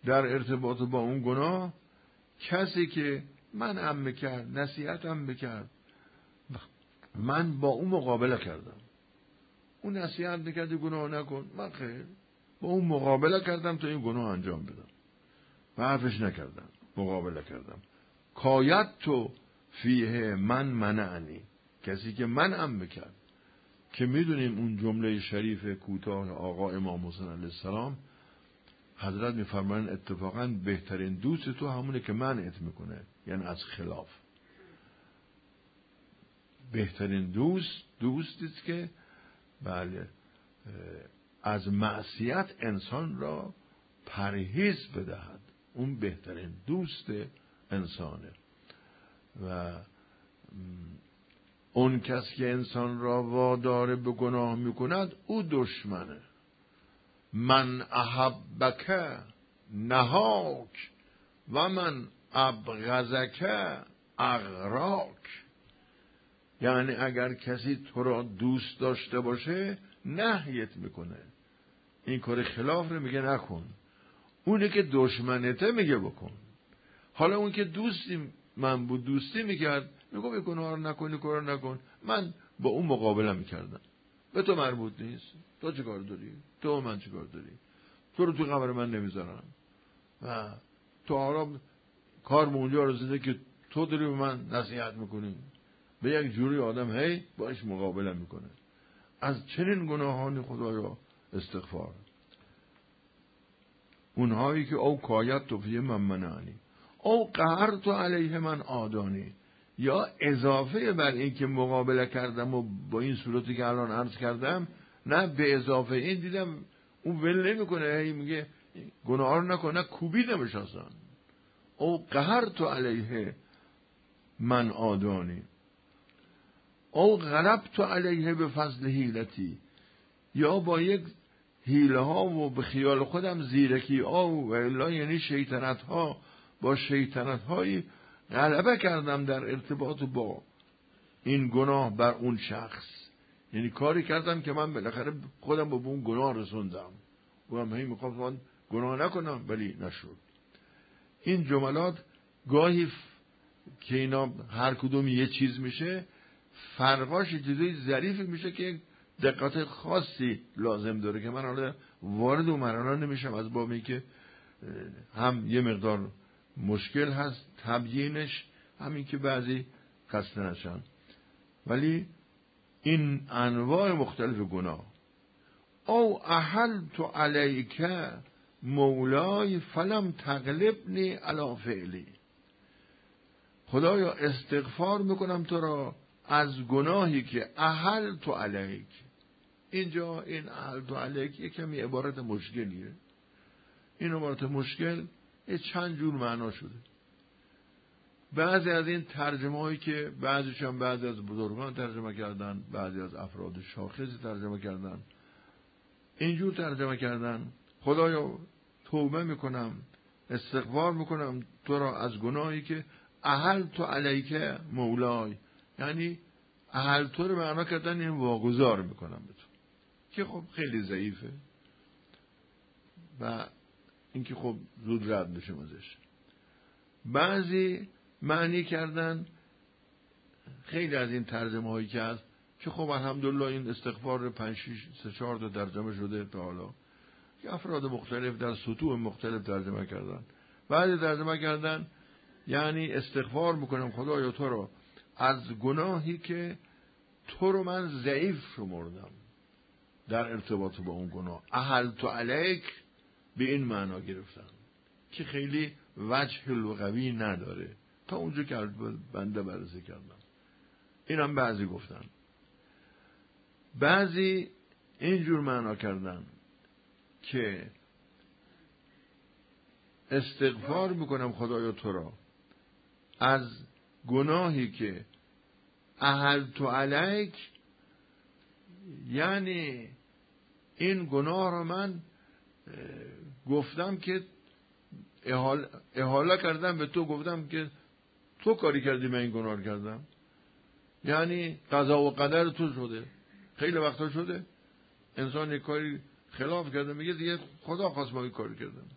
در ارتباط با اون گناه کسی که من هم بکرد، نصیحت هم بکرد، من با اون مقابله کردم، اون نصیحت بکرد گناه نکن، من خیر با اون مقابله کردم تا این گناه انجام بدم و حرفش نکردم، مقابله کردم. کایت تو فیه من منعنی، کسی که من هم بکرد، که میدونیم اون جمله شریف کوتاه آقا امام حسین علیه السلام، حضرت میفرمایند اتفاقا بهترین دوست تو همونه که منعت میکنه، یعنی از خلاف. بهترین دوست دوستی است که بله از معصیت انسان را پرهیز بدهد، اون بهترین دوست انسانه. و اون کس که انسان را وادار به گناه میکند او دشمنه. من احبک نهاک و من ابغضک اغراک، یعنی اگر کسی تو را دوست داشته باشه نهیت میکنه، این کار خلاف رو میگه نکن، اونی که دشمنته میگه بکن. حالا اون که دوستی من بود، دوستی میکرد، میگه به گناه رو نکنی، کار نکن، من با اون مقابله میکردم، به تو مربوط نیست، تو چه کار داری؟ تو من چه کار داری؟ تو رو تو قبر من نمیذارم و تو حالا کار به اونجا رسیده که تو داری به من نصیحت میکنی. به یک جوری آدم هی باش مقابله میکنه. از چنین گناهانی خدایا استغفار. اونهایی که او کایت تو فیه من منعنی او قهرت علیه من آدانی، یا اضافه بر این که مقابله کردم و با این صورتی که الان عرض کردم، نه به اضافه این دیدم اون ول نمیکنه، هی میگه گناه رو نکن، نه کوبیدمش اصلا. او قهرت علیه من آدانی او غلبت علیه به فضل حیلتی، یا با یک حیله ها و به خیال خودم زیرکی ها و الا یعنی شیطنت ها، با شیطنت هایی غلبه کردم در ارتباط با این گناه بر اون شخص. یعنی کاری کردم که من بالاخره خودم با اون گناه رسوندم، اونم هی میخوام من گناه نکنم ولی نشد. این جملات گاهی ف... که اینا هر کدوم یه چیز میشه، فرقاش چیزای ظریفی میشه که دقت خاصی لازم داره که من حالا وارد اون مرحله نمیشم، از بابی که هم یه مقدار مشکل هست تبیینش، همین که بعضی خسته نشن. ولی این انواع مختلف گناه، او احلت علیک مولای فلم تغلبنی علی فعلی، خدایا استغفار میکنم تو را از گناهی که احلت علیک. اینجا این احلت علیک یک کمی عبارت مشکلیه. این عبارت مشکل یه چند جور معنا شده. بعضی از این ترجمه هایی که بعضیش هم بعضی از بزرگان ترجمه کردن، بعضی از افراد شاخصی ترجمه کردن، اینجور ترجمه کردن خدایا توبه میکنم، استغفار میکنم تو را از گناهی که احلت علیک مولای، یعنی احلت رو معنا کردن این واگذار میکنم به تو، که خب خیلی ضعیفه و اینکه خب زود رد بشیم ازش. بعضی معنی کردن خیلی از این ترجمه هایی که هست که خب الحمدلله این استغفار پنج شش سه چهار تا ترجمه شده تا حالا که افراد مختلف در سطوح مختلف ترجمه کردن. بعضی ترجمه کردن یعنی استغفار میکنم خدایا تو رو از گناهی که تو رو من ضعیف شمردم در ارتباط با اون گناه. احلت علیک به این معنا گرفتن که خیلی وجه لغوی نداره تا اونجا که بنده بررسی کردم. اینم بعضی گفتن. بعضی اینجور معنا کردن که استغفار میکنم خدایا تو را از گناهی که احلت علیک، یعنی این گناه را من گفتم که احاله, احاله کردم به تو، گفتم که تو کاری کردی من این گناه رو کردم، یعنی قضا و قدر تو شده. خیلی وقتا شده انسان یک کاری خلاف کرده میگه دیگه خدا خواست ما این کاری کردم،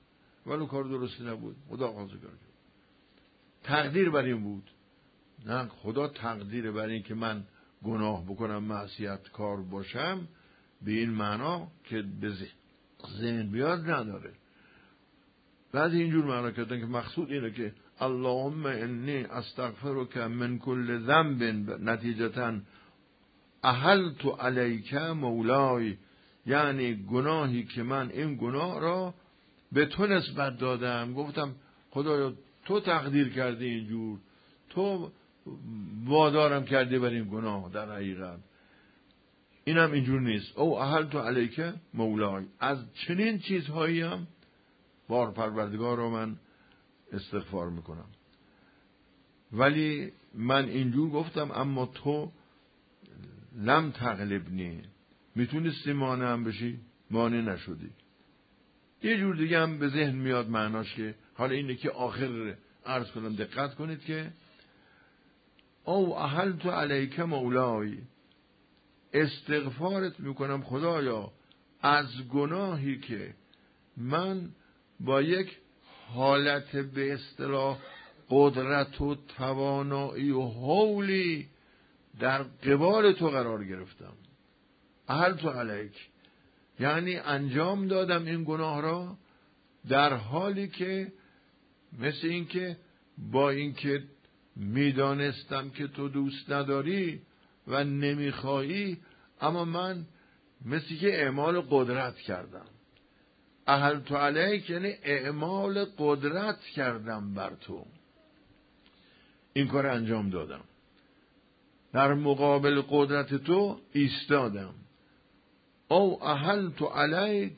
ولی کار درستی نبود، خدا خواستگار کرد. تقدیر بر این بود. نه، خدا تقدیر بر این که من گناه بکنم، معصیت کار باشم، به این معنا که به ذهن بیاد نداره. بعضی اینجور معنا کردن که مقصود اینه که اللهم انی استغفرک من کل ذنب، نتیجتاً احلت علیک مولای، یعنی گناهی که من این گناه را به تو نسبت دادم. گفتم خدایا تو تقدیر کردی اینجور، تو وادارم کردی بر این گناه. در حقیقت اینم اینجور نیست. او احلت علیک مولای، از چنین چیزهایی هم بار پروردگار رو من استغفار میکنم. ولی من اینجور گفتم اما تو لم تغلبنی، میتونستی مانع هم بشی، مانع نشدی. یه جور دیگه هم به ذهن میاد معناش که حالا اینه که آخر عرض کنم، دقت کنید که او احلت علیک مولای، استغفارت میکنم خدایا از گناهی که من با یک حالت به اصطلاح قدرت و توانایی و حولی در قبال تو قرار گرفتم. احلت علیک یعنی انجام دادم این گناه را در حالی که مثل این که با اینکه میدانستم که تو دوست نداری و نمیخوایی، اما من مثل که اعمال قدرت کردم. احلت علیک یعنی اعمال قدرت کردم بر تو، این کار انجام دادم، در مقابل قدرت تو ایستادم. او احلت علیک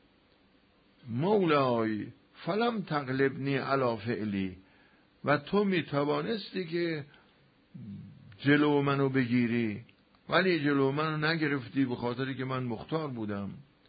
مولای فلم تغلبنی علی فعلی، و تو می توانستی که جلو منو بگیری ولی جلو منو نگرفتی، به خاطری که من مختار بودم.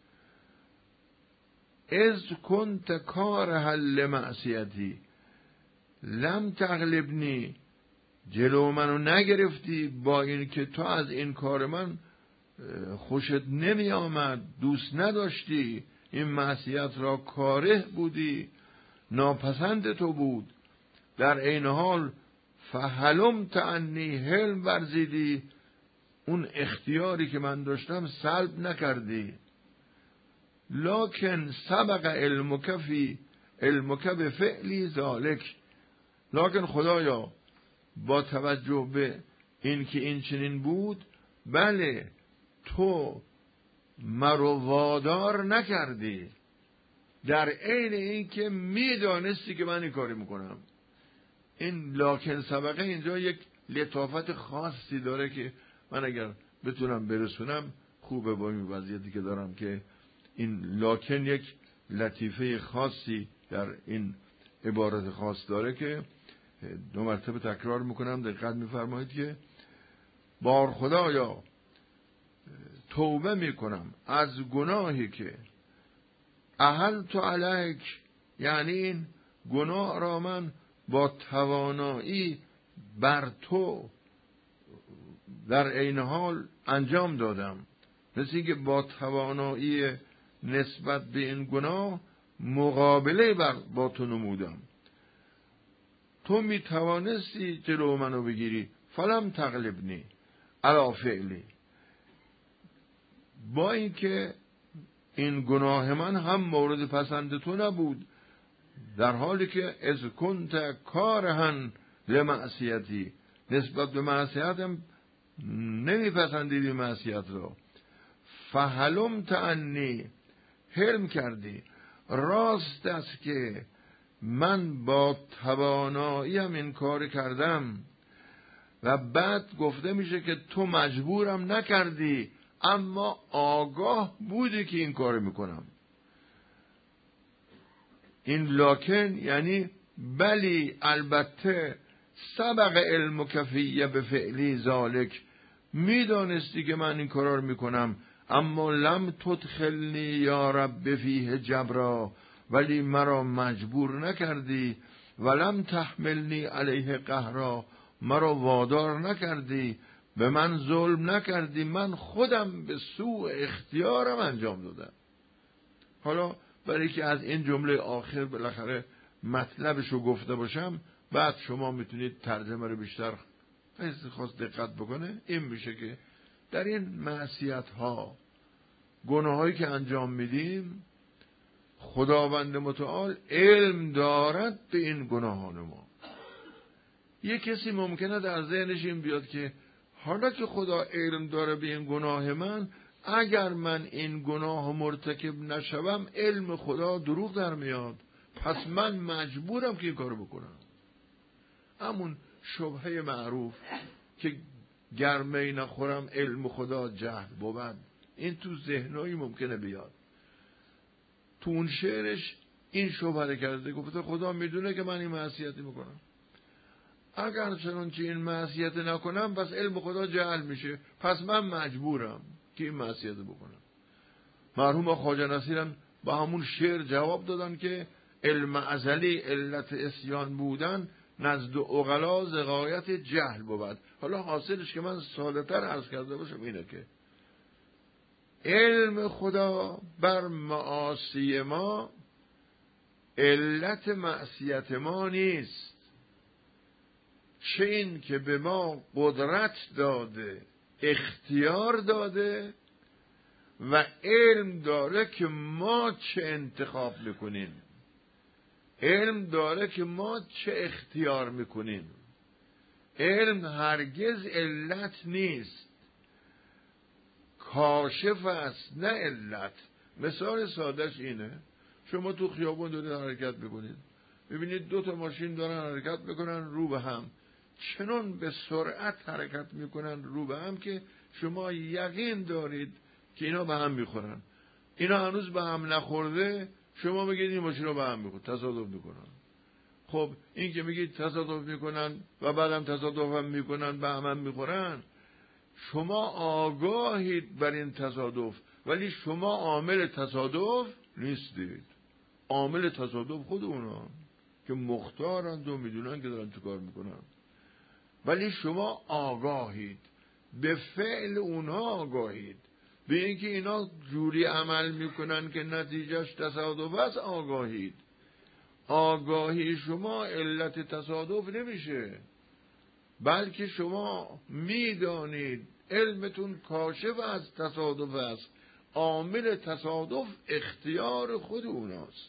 از کنت کارها لمعصیتی لم تغلبنی، جلو منو نگرفتی با این که تو از این کار من خوشت نمی آمد، دوست نداشتی، این معصیت را کاره بودی، ناپسند تو بود. در عین حال فحلمت عنی، حلم ورزیدی، اون اختیاری که من داشتم سلب نکردی. لکن سبق علمک فی علمک بفعلی ذالک، لکن خدایا با توجه به این که این چنین بود، بله تو مرو وادار نکردی، در عین این که میدانستی که من این کاری میکنم. این لکن سبقه اینجا یک لطافت خاصی داره که من اگر بتونم برسونم خوبه با این وضعیتی که دارم، که این لکن یک لطیفه خاصی در این عبارت خاص داره که دو مرتبه تکرار میکنم. دقت میفرمایید که بار خدایا توبه میکنم از گناهی که احلت علیک، یعنی این گناه را من با توانایی بر تو در عین حال انجام دادم، مثل که با توانایی نسبت به این گناه مقابله با تو نمودم. تو می توانستی جلو منو بگیری، فلم تغلبنی علی فعلی، با اینکه این گناه من هم مورد پسند تو نبود، در حالی که از کنت کارهن لمعصیتی، نسبت به معصیتم نمیپسندیدی معصیت را. فحلمت عنی، حلم کردی. راست است که من با تواناییم این کار کردم، و بعد گفته میشه که تو مجبورم نکردی، اما آگاه بودی که این کار میکنم. این لکن یعنی بلی البته سبق علمک فی بفعلی ذالک، میدانستی که من این کار میکنم، اما لم تدخلنی یا رب فیه جبرا، ولی مرا مجبور نکردی، ولم تحملنی علیه قهرا، مرا وادار نکردی، به من ظلم نکردی، من خودم به سوء اختیارم انجام دادم. حالا برای که از این جمله آخر بالاخره مطلبشو گفته باشم، بعد شما میتونید ترجمه رو بیشتر کسی خواست دقت بکنه. این میشه که در این معصیت ها، گناه هایی که انجام میدیم، خداوند متعال علم دارد به این گناهان ما. یک کسی ممکنه در ذهنش این بیاد که حالا که خدا علم داره به این گناه من، اگر من این گناه مرتکب نشوم علم خدا دروغ در میاد، پس من مجبورم که این کارو بکنم. همون شبهه معروف که گرمه نخورم علم خدا جهل بود، این تو ذهنایی ممکنه بیاد. تو اون شعرش این شبهه کرده، گفته خدا میدونه که من این معصیتی میکنم، اگر چنانچه این معصیت نکنم پس علم خدا جهل میشه، پس من مجبورم که این معصیت بکنم. مرحوم خواجه نصیرم با همون شعر جواب دادن که علم ازلی علت عصیان بودن نزد عقلا ز غایت جهل بود. حالا حاصلش که من ساده‌تر عرض کرده باشم اینه که علم خدا بر معاصی ما علت معصیت ما نیست، چه این که به ما قدرت داده، اختیار داده و علم داره که ما چه انتخاب میکنیم، علم داره که ما چه اختیار میکنیم. علم هرگز علت نیست، کاشف است نه علت. مثال سادهش اینه، شما تو خیابون دارید حرکت میکنید، ببینید دو تا ماشین دارن حرکت میکنن رو به هم، چنان به سرعت حرکت میکنن رو به هم که شما یقین دارید که اینا به هم میخورن. اینا هنوز به هم نخورده، شما میگید این ماشین رو به هم میخورن، تصادف میکنن. خب این که میگید تصادف میکنن و بعدم تصادف هم میکنن به هم هم میخورن، شما آگاهید بر این تصادف، ولی شما عامل تصادف نیستید. عامل تصادف خود اونا که مختارند و میدونن که دارن چه کار میکنن، ولی شما آگاهید، به فعل اونها آگاهید، به اینکه اینا جوری عمل میکنن که نتیجهش تصادف است آگاهید. آگاهی شما علت تصادف نمیشه، بلکه شما میدانید علمتون کاشف از تصادف است، عامل تصادف اختیار خود اوناست.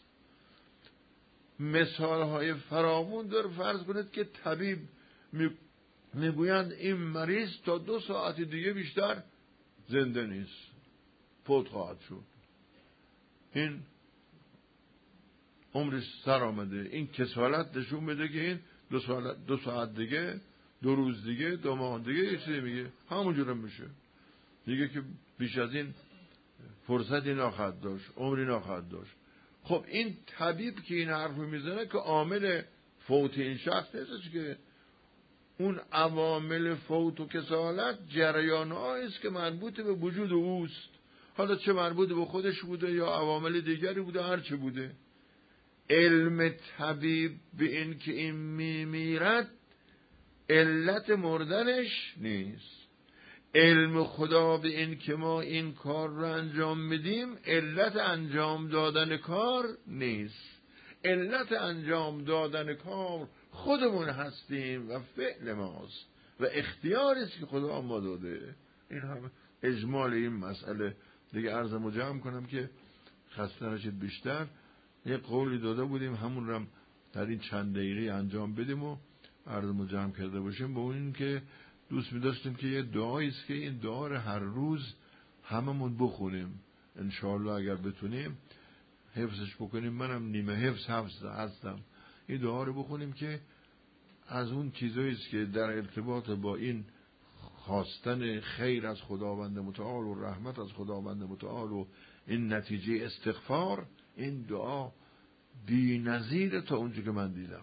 مثالهای فراوان داره. فرض کنید که طبیب میگویند این مریض تا دو ساعت دیگه بیشتر زنده نیست، فوت خواهد شد، این عمرش سر آمده. این کسالت نشون میده که این دو ساعت, دو ساعت دیگه، دو روز دیگه، دو ماه دیگه یه چیزی میگه، همونجوره میشه دیگه که بیش از این فرصتی نخواهد داشت، عمری نخواهد داشت. خب این طبیب که این حرف میزنه که عامل فوت این شخص نیست، که اون عوامل فوت و کسالت جریان‌هایی است که مربوط به وجود اوست، حالا چه مربوط به خودش بوده یا عوامل دیگری بوده، هر چه بوده. علم طبیب به این که این میمیرد علت مردنش نیست. علم خدا به این که ما این کار رو انجام میدیم علت انجام دادن کار نیست. علت انجام دادن کار خودمون هستیم و فعل ماست و اختیاری است که خدا ما داده. این هم اجمال این مسئله دیگه. عرضمو جمع کنم که خسته نشید بیشتر. یک قولی داده بودیم همون رو در این چند دقیقه انجام بدیم و عرضمو جمع کرده باشیم. با این که دوست می داشتیم که یه دعایی است که این دعا رو هر روز هممون بخونیم انشاءالله، اگر بتونیم حفظش بکنیم. منم نیمه حفظ حفظ هستم. این دعا رو بخونیم که از اون چیزایی است که در ارتباط با این خواستن خیر از خداوند متعال و رحمت از خداوند متعال و این نتیجه استغفار، این دعا بی نظیر تا اونجا که من دیدم.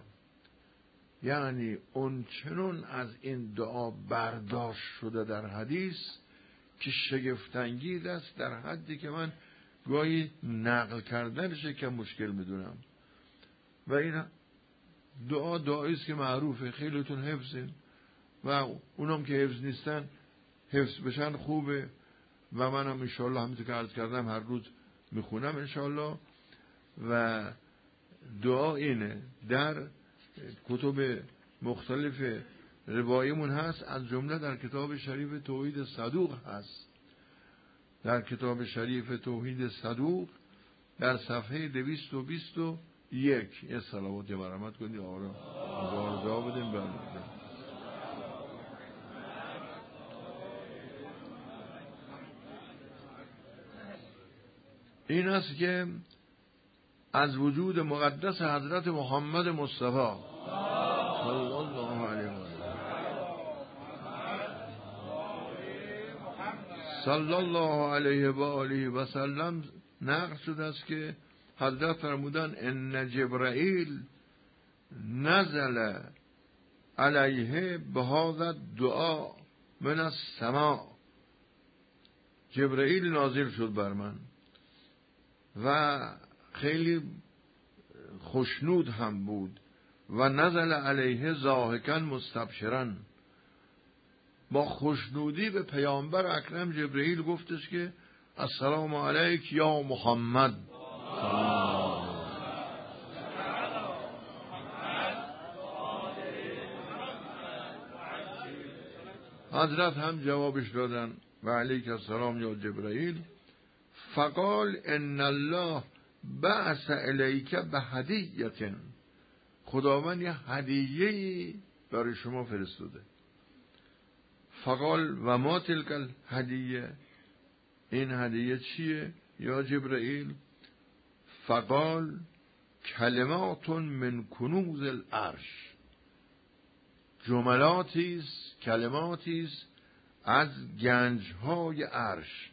یعنی اون چنون از این دعا برداشت شده در حدیث که شگفت‌انگیز است، در حدی که من گاهی نقل کردنش که مشکل میدونم. و این دعا دعایی است که معروفه، خیلیتون حفظین و اونام که حفظ نیستن حفظ بشن خوبه. و منم انشالله همینطور که عرض کردم هر روز میخونم انشالله. و دعا اینه. در کتب مختلف روایمون هست، از جمله در کتاب شریف توحید صدوق هست. در کتاب شریف توحید صدوق در صفحه دویست و بیست و یک یه صلوات یا برحمت کنید آقا هزار دعا بدیم برمونده. این است که از وجود مقدس حضرت محمد مصطفی صلی الله علیه و صلی الله علیه و آله و سلم نقل شده است که حضرت فرمودن ان جبرائیل نزل علیه بهذا الدعاء من السماء. جبرائیل نازل شد بر من و خیلی خوشنود هم بود و نزل علیه ضاحکا مستبشرا. با خوشنودی به پیامبر اکرم جبرئیل گفتش که السلام علیک یا محمد. حضرت هم جوابش دادن و علیک السلام یا جبرئیل. فقال ان الله بعث الیک بهدیه، خداوند یه هدیه‌ای برای شما فرستاده. فقال و ما تلک الهدیه، این هدیه چیه یا جبرئیل؟ فقال کلمات من کنوز العرش، جملاتی است، کلماتی است از گنج‌های عرش.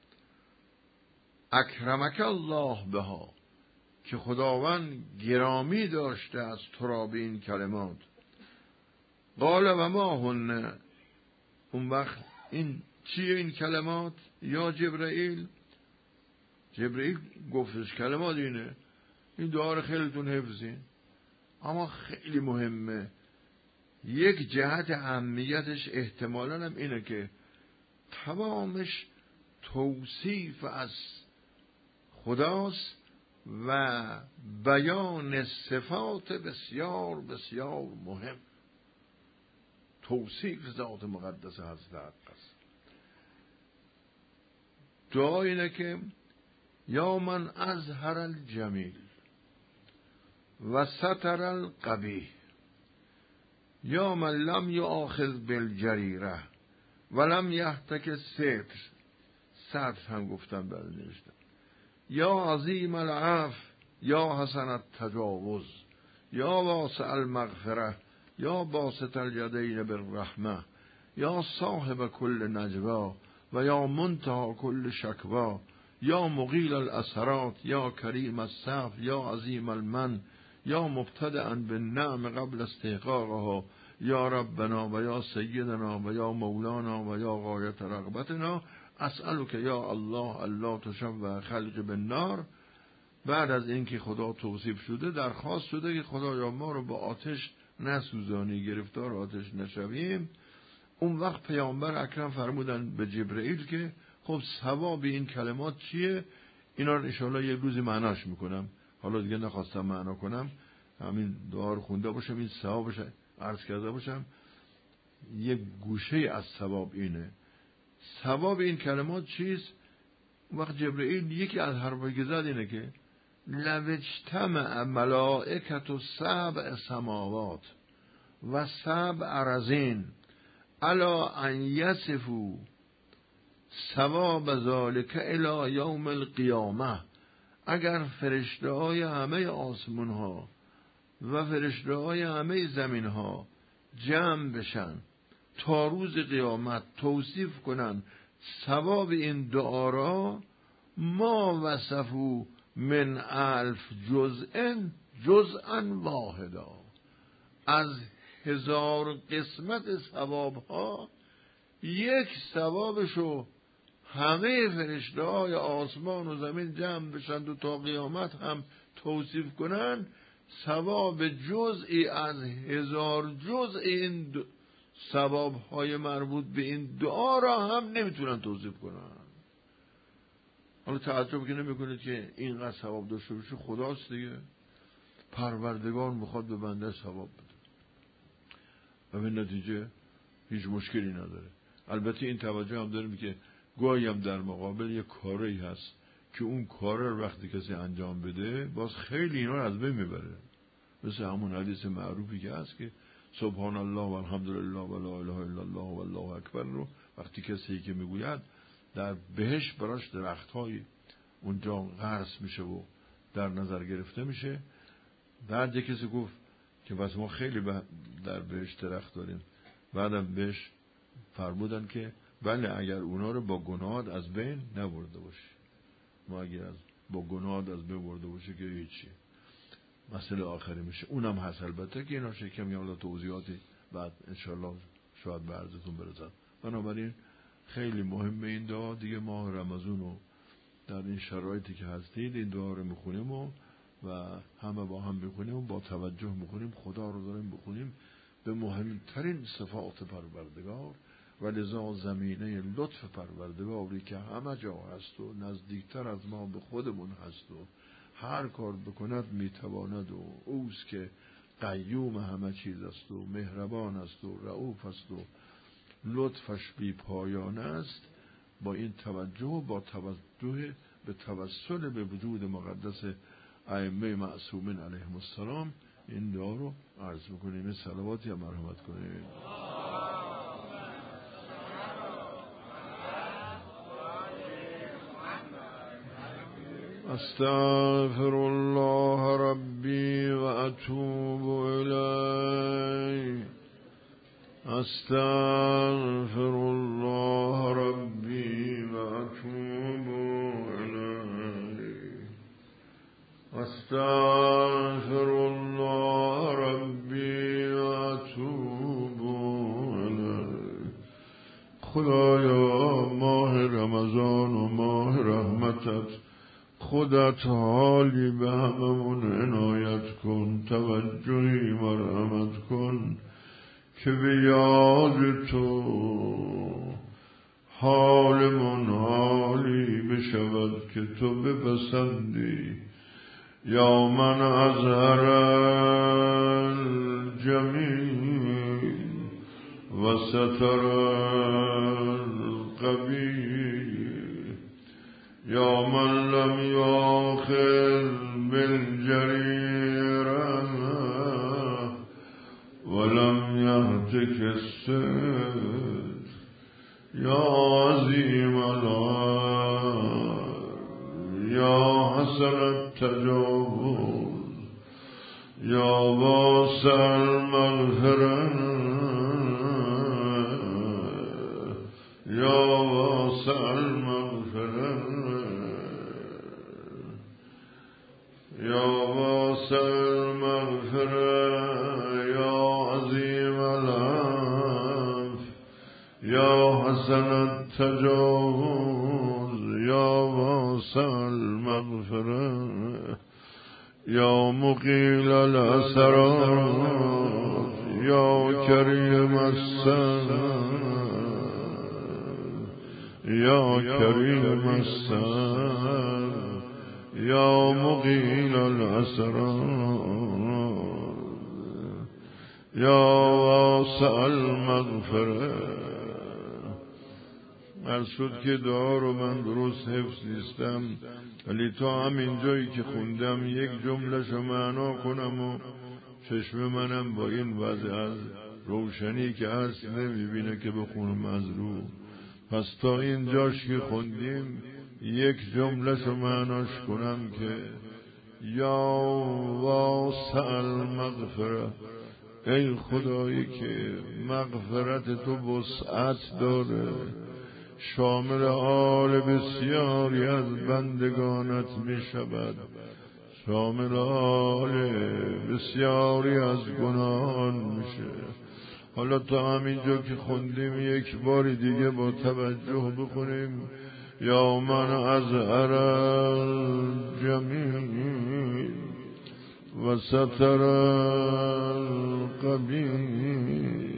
اکرمک الله بها، که خداوند گرامی داشته از تو را به این کلمات. قال و ما هن، اون وقت این چیه این کلمات یا جبرئیل؟ جبرئیل گفتش کلمات اینه، این دعا رو خیلیتون حفظین، اما خیلی مهمه. یک جهت اهمیتش احتمالاً هم اینه که تمامش توصیف از خداست و بیان صفات بسیار بسیار مهم. توصیف ذات مقدس حضرت است. دعا اینه که یا من اظهر الجمیل و ستر القبیح، یا من لم یؤاخذ بالجریره و لم یهتک ستر، ستر هم گفتم بعد نوشتم، یا عظیم العفو یا حسن التجاوز یا واسع المغفره یا باسط الیدین بالرحمه یا صاحب کل نجوا و یا منتهى کل شکوا یا مقیل الاسرات یا کریم الصف یا عظیم المن یا مبتدئا بالنعم قبل استحقاقها یا ربنا و یا سیدنا و یا مولانا و یا غایت رغبتنا اسألک یا الله الله تشوه خلق بالنار. بعد از اینکه خدا توصیف شده درخواست شده که خدایا ما رو با آتش نسوزانی، گرفتار آتش نشویم. اون وقت پیامبر اکرم فرمودن به جبرئیل که خب ثواب این کلمات چیه؟ اینا رو انشاءالله یه روزی معناش میکنم، حالا دیگه نخواستم معنا کنم، همین دعا رو خونده باشم، این ثوابش عرض کرده باشم. یه گوشه از ثواب اینه. ثواب این کلمات چیست؟ وقت جبرئیل یکی از حرفایی که زد اینه که لو اجتمع ملائکة و سبع سماوات و سبع ارضین الا ان یصفوا ثواب ذلک الی یوم القیامه، اگر فرشته های همه آسمون ها و فرشته های همه زمین ها جمع بشن تا روز قیامت توصیف کنن ثواب این دعا را، ما وصفو من الف جزء جزءا واحدا، از هزار قسمت ثواب ها یک ثوابشو همه فرشته های آسمان و زمین جمع بشند و تا قیامت هم توصیف کنن، ثواب جزئی از هزار جزء این ثواب های مربوط به این دعا را هم نمیتونن توصیف کنن. حالا تعجب که نمیکنید که اینقدر ثواب داشته باشه، خداست دیگه. پروردگار میخواد به بنده ثواب بده و به نتیجه هیچ مشکلی نداره. البته این توجه هم داریم که گاهی هم در مقابل یک کاری هست که اون کار رو وقتی کسی انجام بده باز خیلی اینا رو از بین میبره، مثل همون حدیث معروفی که هست که سبحان الله و الحمدلله و لا اله الا الله و الله اکبر رو وقتی کسی که میگوید در بهشت براش درخت‌های اونجا غرس میشه و در نظر گرفته میشه. بعد یک کسی گفت که بس ما خیلی در بهشت درخت داریم، بعدم بهش فرمودن که بله اگر اونا رو با گناهات از بین نبرده باشی، ما اگر از با گناهات از بین برده باشه که هیچی، مسئله آخری میشه. اونم هست البته که اینا شکم یا توضیحاتی بعد انشالله شاید به عرضتون برسد. بنابراین خیلی مهمه این دعا دیگه. ماه رمضان رو در این شرایطی که هستید این دعا رو میخونیم و و همه با هم بخونیم و با توجه میخونیم، خدا رو داریم بخونیم به مهمترین صفات پروردگار و لذا زمینه لطف پروردگاری که همه جا هست و نزدیکتر از ما به خودمون هست و هر کار بکند میتواند و اوست که قیوم همه چیز است و مهربان است و رؤوف است و لطفش بی پایان است. با این توجه با توجه به توسل به وجود مقدس ائمه معصومین علیهم السلام این دعا رو عرض میکنیم. صلواتی هم مرحمت کنیم. استغفر الله ربی و اتوب الیه. استغفر الله ربی و اتوب الیه. استغفر الله ربی و اتوب الیه. خدایا ماه رمضان و ماه رحمتت خودت حالی به هممون عنایت کن، توجهی مرحمت کن که به یاد تو حالمون حالی بشود که تو بپسندی. یا من اظهر الجمیل و ستر القبیح، یا من لم یاخذ بالجریرة ولم یهتک الستر، یا عظیم العرش، یا حسن التجاوز، یا واسع المغفرة، یا واسع المغفرة، یا واسع المغفرة، یا عظیم العفو، یا حسن التجاوز، یا واسع المغفرة، یا مقیل الأسرات، یا کریم السلام، یا کریم السلام، یا مقیل الأسرار، یا واسع المغفرة. هر شد که دعا رو من درست حفظ نیستم، ولی تا همین جایی که خوندم یک جمله شو معنا کنم و چشم منم با این وضع از روشنی که هست نمیبینه که بخونم از رو. پس تا این جاش که خوندیم یک جمله شو معناش کنم که یا واسع المغفرة، ای خدایی که مغفرت تو وسعت داره، شامل آل بسیاری از بندگانت می شود، شامل آل بسیاری از گناهان میشه. حالا تا همینجا که خوندیم یک بار دیگه با توجه بخونیم. یا من اظهر الجمیل و ستر القبیح،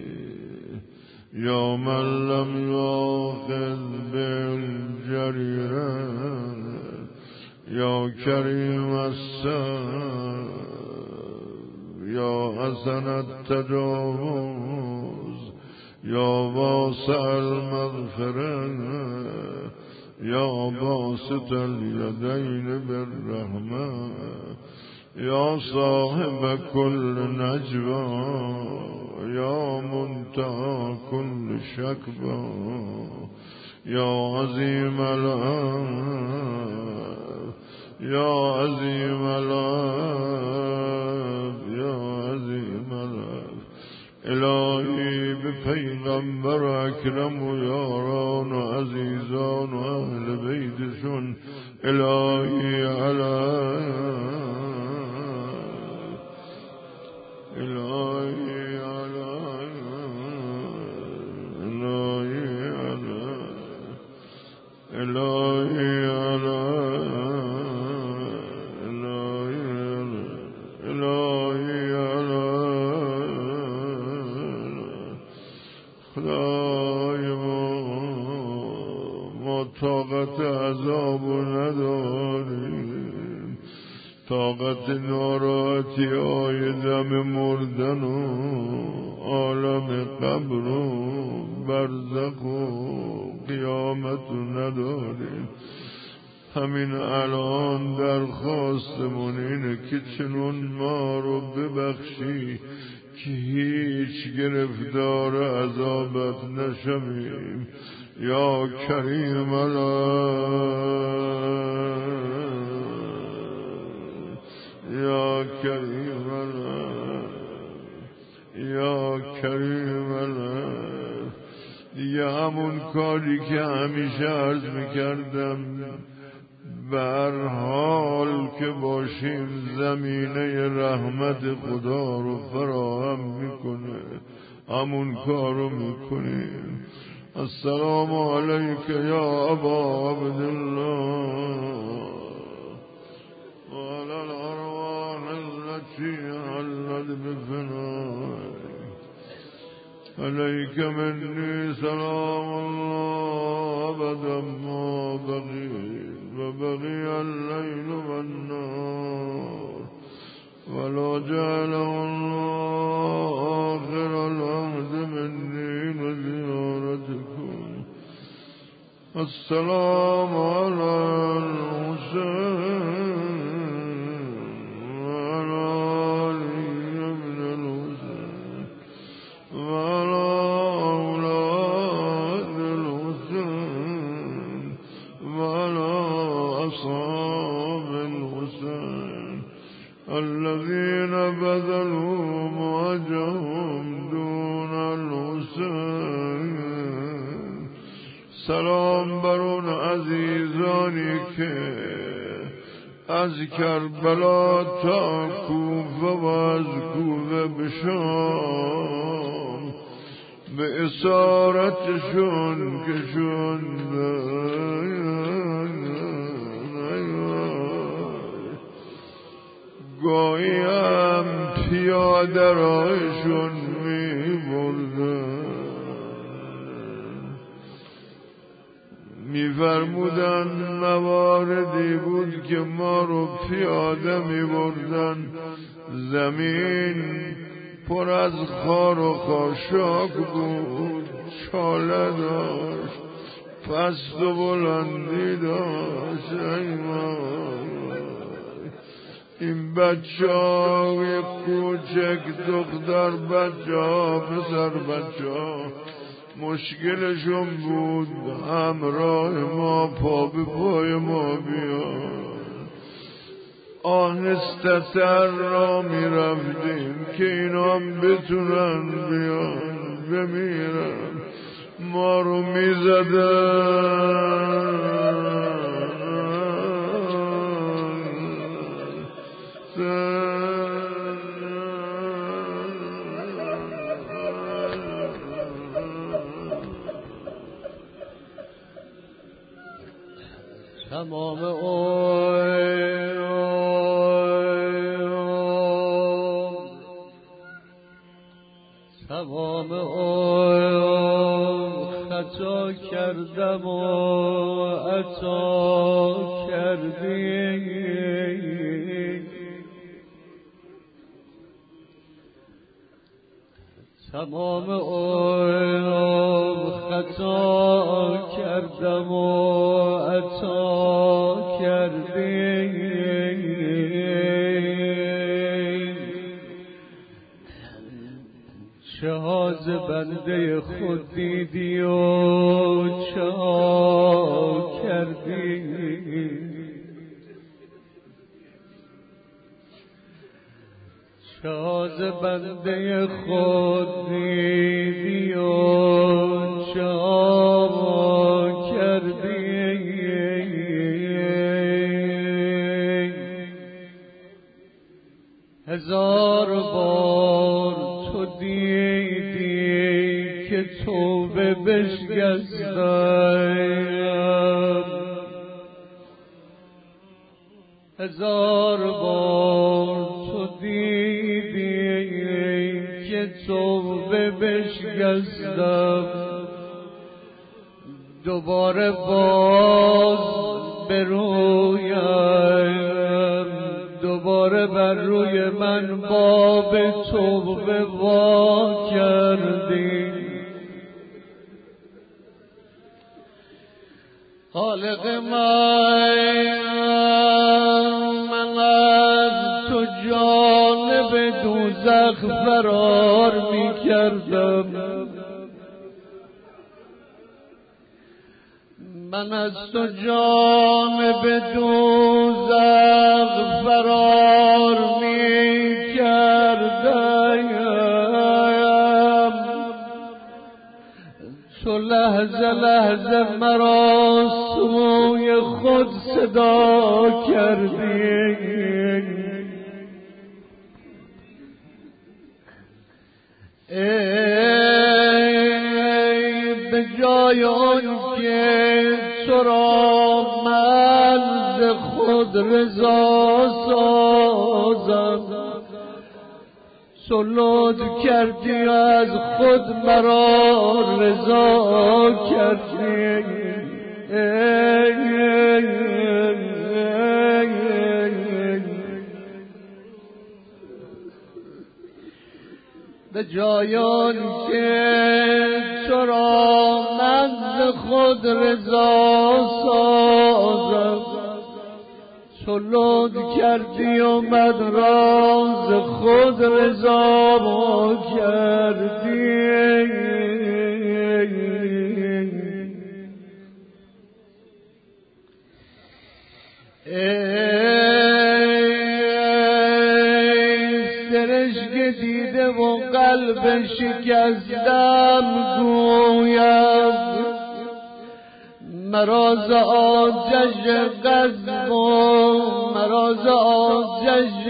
یا من لم یاخذ بالجریرة یا کریم السر یا حسن التجاوز یا واسع المغفره یا باسط الیدین بالرحمه یا صاحب كل نجوى یا منتهى كل شکوى یا عظیم العفو یا عظیم العفو یا عظیم العفو الهی به پیغمبر اکرم و یاران و عزیزان و اهل بیتشون الهی علیه الهی علیه الهی علیه الهی علیه خدای ما طاقت عذاب نداریم، طاقت ناراحتی های دم مردن و عالم قبر و برزخ و قیامت نداریم. همین الان درخواستمون اینه که چنون ما رو ببخشی که هیچ گرفتار عذابت نشویم. یا کریم الله یا کریم الله یا کریم الله. دیگه همون کاری که همیشه عرض میکردم، به هر حال که باشیم زمینه رحمت خدا رو فراهم میکنه، همون کارو میکنیم. السلام علیک یا ابا عبدالله و علی الارواح التي حلت بفنائك علیک منی سلام الله ابدا ما بقیت و بقی اللیل و النهار ولا جعله الله آخر العهد منی و زیارتكم. السلام علی الحسین الذين بذلوا موجهم دون الحسين. سلام بر اون عزیزانی که از کربلا تا کوفه و از کوفه به شام به اسارتشون کشونده. گاهی هم پیاده رایشون می بردن، می فرمودن مواردی بود که ما رو پیاده می بردن، زمین پر از خار و خاشاک بود، چاله داشت، پست و بلندی داشت. این بچه های کوچک، دختر بچه ها، پسر بچه ها، مشکلشون بود همراه ما پا به پای ما بیان. آهسته تر را می رفتیم که اینا هم بتونن بیان بمیرن. ما رو می زدن، تمام عمر تمام عمر خطا کردم و عطا کردی.
تمام عمرم خطا کردم و عطا کردی، چه حاز بنده خود دیدی و چه ها کردی، چه حاز بنده خود دیدی و چه ها کردی. هزار بار تو دیدی که توبه بشکستم، هزار بار تو دیدی که توبه بشکستم، دوباره باز به رویم، دوباره بر روی من باب توبه وا کردی. خالق من، من از تو جانب دوزخ فرار می کردم، من از تو جانب دوزخ فرار می کردم، تو لحظه لحظه مرا سوی خود صدا کردی. ای به جای آن که تو را من ز خود رضا سازم، تو لطف کردی از خود مرا رضا کردی. به جای آن که تو را من ز خود رضا سازم، تو لطف کردی و من را ز خود رضا کردی. سرشک دیده و قلب شکستم گویم، مراز آتش غضب و مراز آتش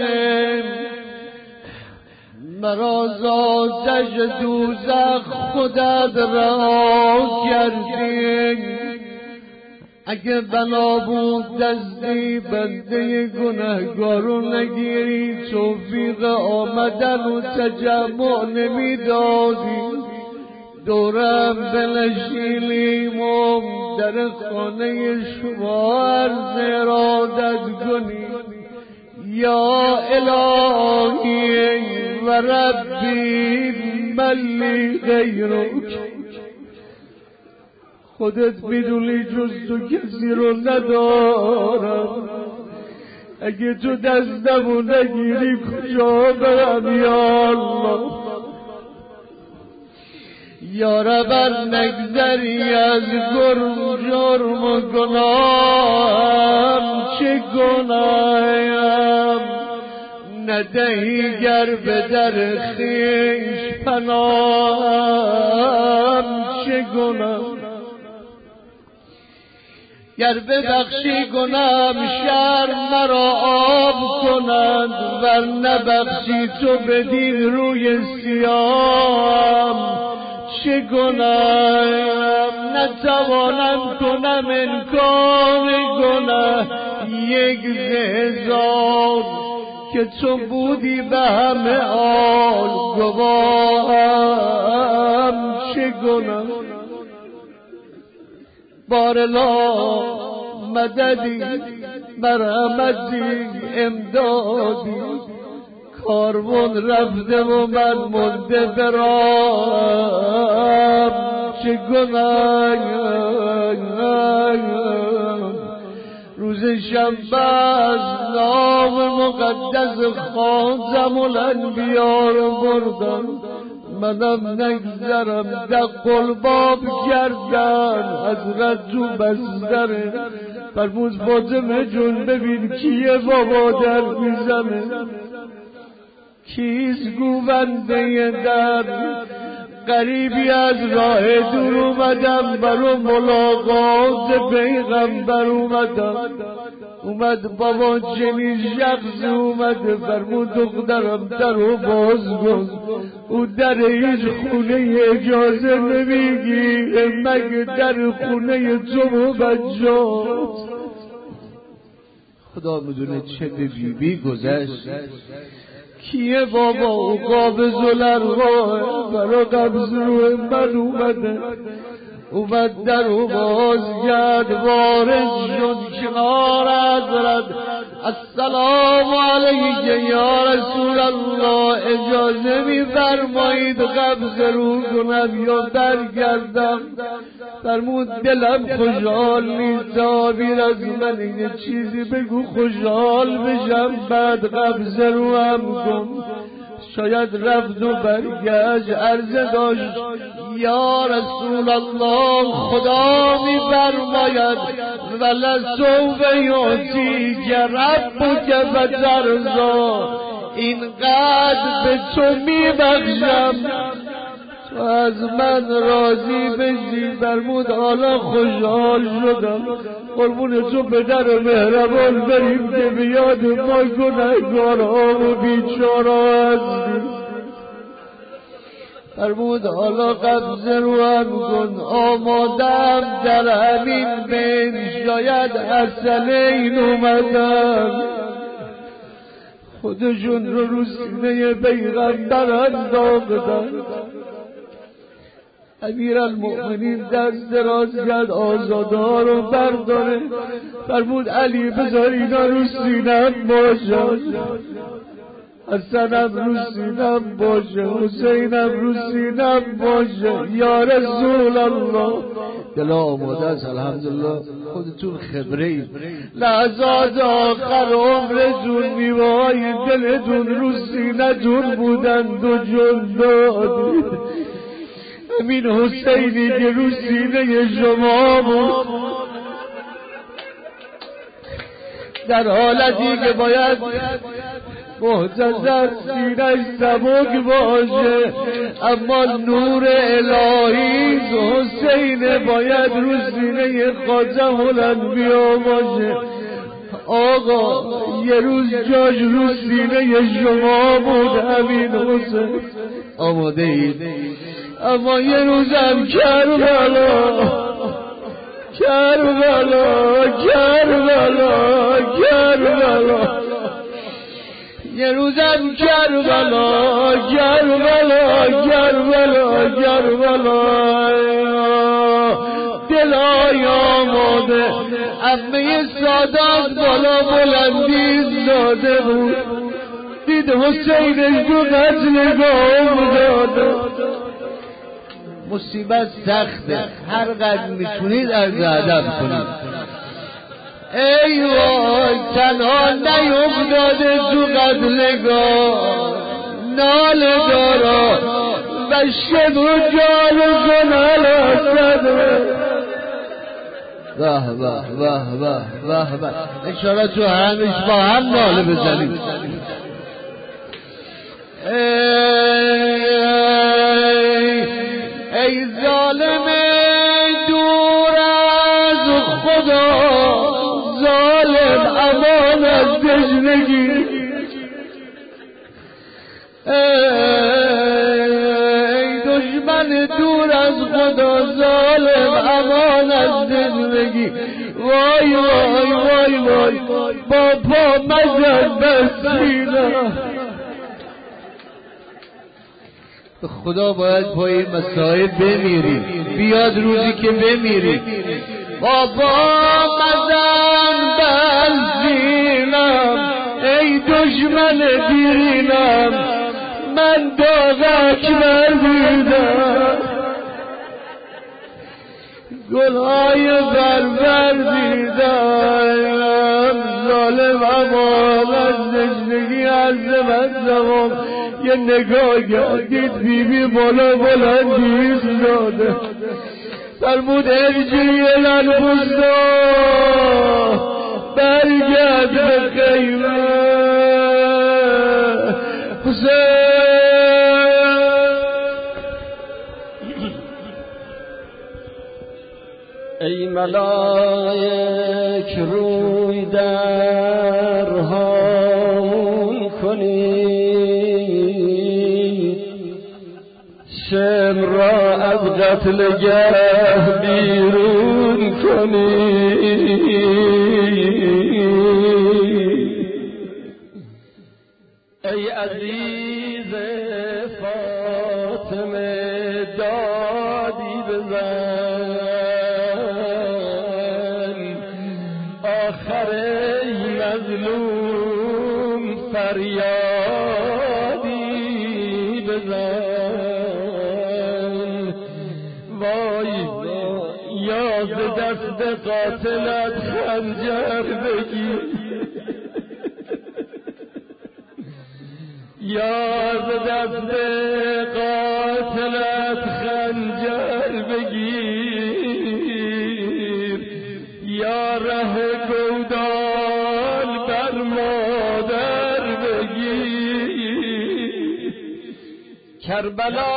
مراز آتش دوزخ خودت رها کردی. اگه بنا بود دستی بنده گنهگارو نگیری، توفیق آمدن و تجمع نمیدادی، دورم بنشینیم و در خانه شما عرض ارادت کنی. یا الهی و ربی ملی غیرک، خودت میدونی جز تو کسی رو ندارم، اگه تو دستمو نگیری کجا برم یا الله. یا رب نگذری از گرم جرم و گناهم، چه گناهم ندهی گر به در خویش پناهم، چه گناهم گر ببخشی گناهم شرم مرا آب کنند، ور نبخشی تو بدین روی سیام، چه گناهم نتوانم کنم انکار گناه یک هزار، که تو بودی به همه آل گواهم، چه گناه. بارلا مددی مرحمتی امدادی، کاروان رفته و من مونده برام چه گناهم روز شنبه از نام مقدس خاتم الانبیا رو بردن منم نگذرم دق الباب کردن حضرت تو بستره فرمود فاطمه جون ببین کیه بابا در میزنه کیست گوونده در قریبی از راه دور اومدم برو ملاقات پیغمبر اومدم اومد بابا چنین شخص اومد فرمود دخترم درو باز کن او در هیچ خونه اجازه نمیگیره مگه در خونه تو و بچه‌ات. خدا میدونه چه به بیبی گذشت. کیه بابا او قابض الارواح برا قبض روی من اومده اومد در او باز کرد وارد شد کنار حضرت السلام علیک یا رسول الله اجازه میفرمایید قبض رو کنم یا برگردم فرمود دلم خوشحال نیست تعبیر از من یه چیزی بگو خوشحال بشم بعد قبض رو هم کن شاید رفت و برگشت عرضه داشت یا رسول الله خدا می فرماید ولسوف یعطیک ربک فترضی اینقدر به تو می بخشم تو از من راضی بشی فرمود حالا خوشحال شدم قربون تو پدر مهربان بریم که بیاد ما گنه‌کارها و بیچاره‌ها هستیم فرمود حالا قبض رو هم کن آمادم در همین بین شاید حسنین اومدن خودشون رو رو سینه پیغمبر انداختن امیرالمؤمنین دست دراز کرد آزادها رو برداره فرمود علی بذار اینا رو سینم باشه حسنم رو سینم باشه حسینم رو سینم باشه یا رسول الله دل آماده است الحمدلله خودتون خبره اید لحظات آخر عمرتون میوهای دلتون رو سینتون بودند و جون دادید امین حسینی که رو سینه شما بود در حالتی که باید محتضر سینه‌اش سبک باشه اما نور الهی حسین باید رو سینه خاتم الانبیا باشه آقا یه روز جاش رو سینه شما بود امین حسین آماده اید اما یه روزم کربلا کربلا کربلا کربلا یه روزم کربلا کربلا کربلا کربلا دلای آماده عمه سادات بالا بلندی زاده بود دید حسینش دو قتل گام داده مصیبت سخته هر قدر میتونید از ادب کنید ای وای تنها نیفتاده تو قتلگاه ناله دارا و شب و جال زنال اصده واه واه واه واه واه واه انشاءالله تو همش با هم ناله بزنید ای ظالم دور از خدا ظالم امان از دژنگی ای دشمن دور از خدا ظالم امان از دژنگی وای وای وای وای با پا مزد بسینا خدا باید پای مسائل بمیری بیاد روزی که بمیری بابا مزن بزینم ای دشمن دیرینم داغک بردیدم گلهای بربر دیدم ظالم اما از نشنگی عرض بندم یه نگاه گردید بیبی بالا بلندی زاده فرمود ارجی الالبوزا برگرد به خیمه حسین ای ملائک روی درهامون کنید شم را از قتلگاه بیرون کنید ای عزیز فاطمه دادی بزن آخر ای مظلوم فریادی بزن وای یا ز دست قاتلت خنجر بگیر یا ز دست قاتلت خنجر بگیر یا ره گودال بر مادر بگیر کربلا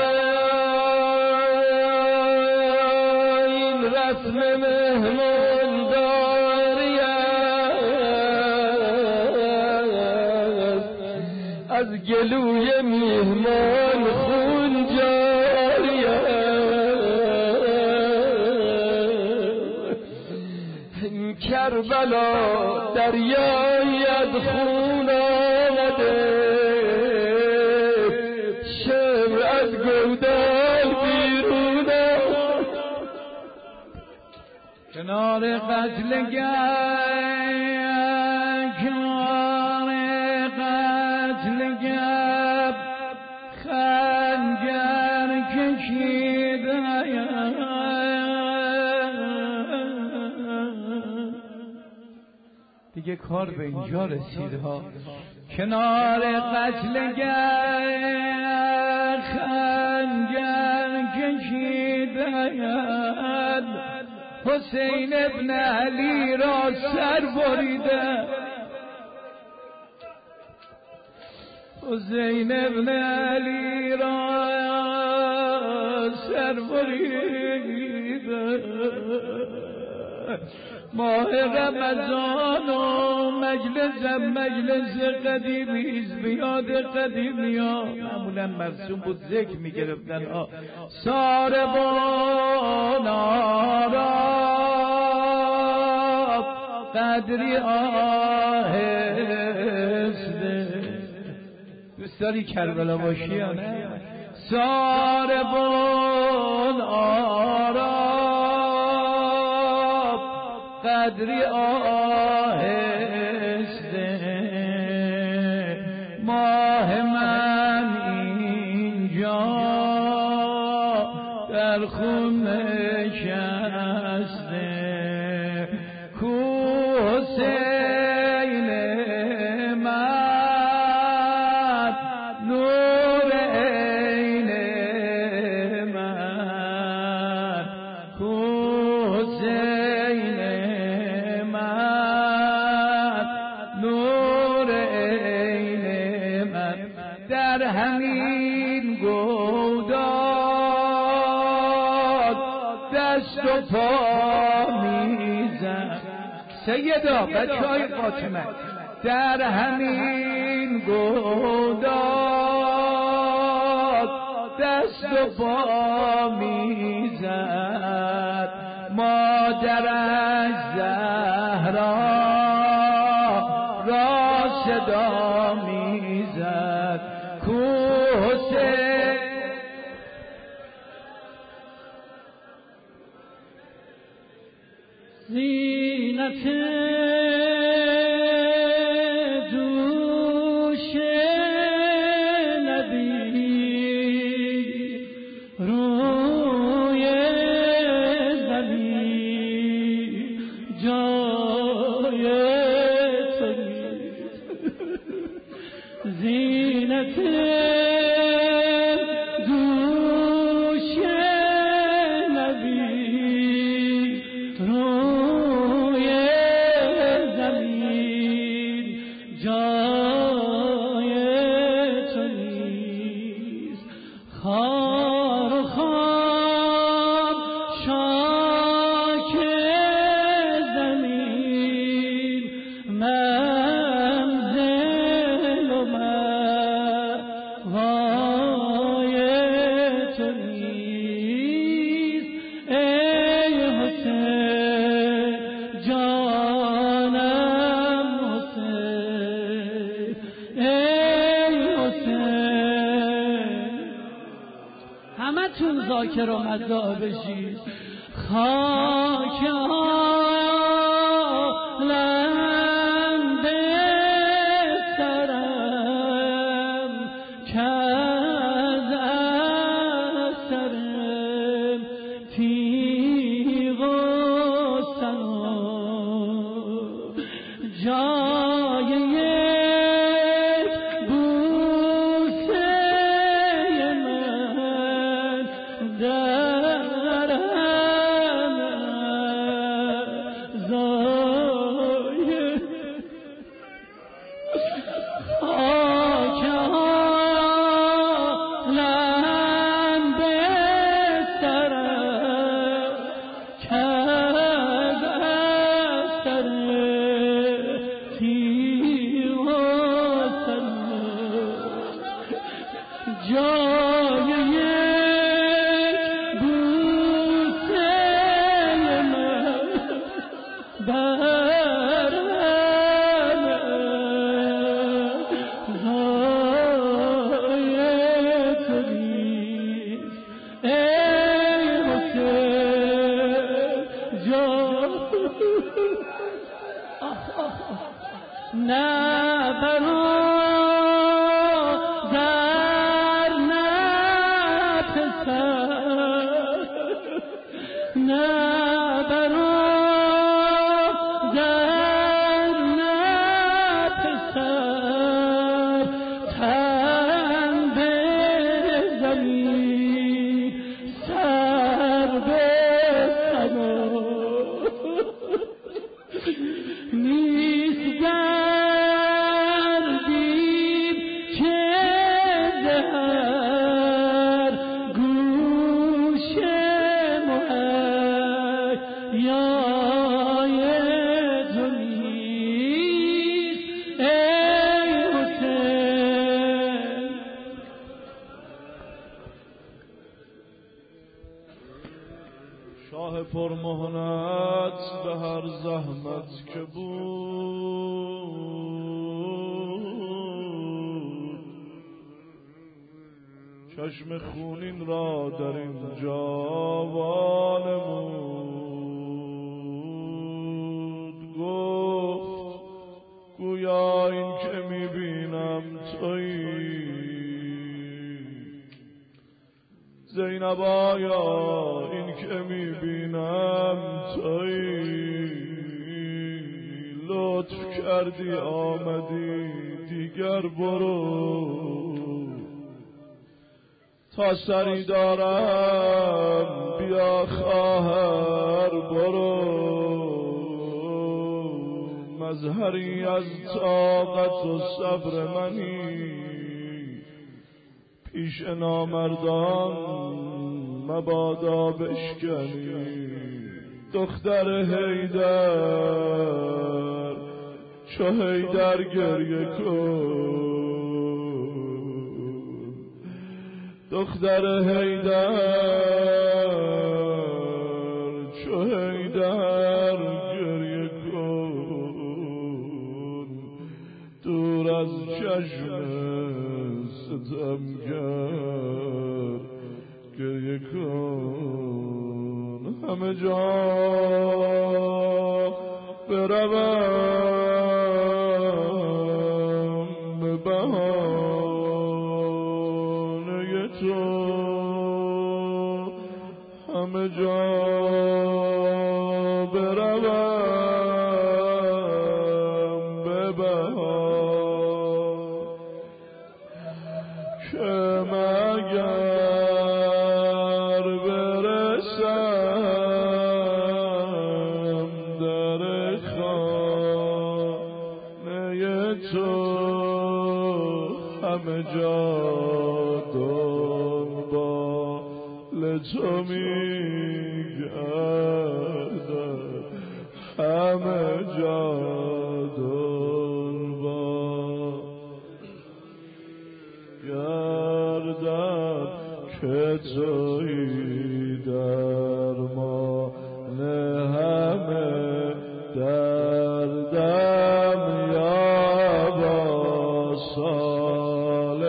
این رسم مهمان داری از گلوی میهمان خون جاری کربلا دریای از خون آمده شمر از گودال بیرون کنار قتلگاه کنار قتلگاه خنجر کشیده دیگه کار به اینجا رسید ها کنار قتلگاه خنجر کشیده حسین ابن علی را سر بریده حسین ابن علی را سر بریده ماه رمضان و مجلس مجلس قدیمی است بیاد قدیمی ها معمولا مرسوم بود ذکر می گرفتن ها ساربان آراب قدری آهسته دوست داری کربلا باشی یا نه ساربان آراب قدری آهسته ماه من اینجا در خون نشسته کو حسین من نور عین من کو حسین در همین گودال دست و پا میزن سیدا بچه های فاطمه در همین گودال دست و پا میزد مادرش زهرا را صدا میزد کو حسین زینت دوش نبی ذاکر و مدعا بشید خاک عالم بسترم که از اثرم تیغ و سنا جای یک بوسه من در زای خاک عالم بسترم که از اثر تیغ و سنا جای یک بوسه من بر زای تو نیست ای حسین جان نه برادر نه پسر نه برادر نه پسر تن به زمین سر به سما نیست گردید که زهر گوش مهیای تو نیست ای حسین
شاه پرمهنت به هر زحمت که بود چشم خونین را در اینجا وانمود گفت گویا این که میبینم تویی زینب آیا این که میبینم تویی لطف کردی آمدی دیگر برو تا سری دارم بیا خواهر برو مظهری از طاقت و صبر منی پیش نامردان مبادا بشکنی دختر حیدر چو حیدر گریه کن دختر حیدر چو حیدر گریه کن دور از چشم ستمگر گریه کن همه جا بروم به بهانه تو همه جا بروم به بهانه اگر برسم در خانه تو همه جا دنبال تو میگردم همه جا دنبال گردم که تویی درمان همه دردم یا با سال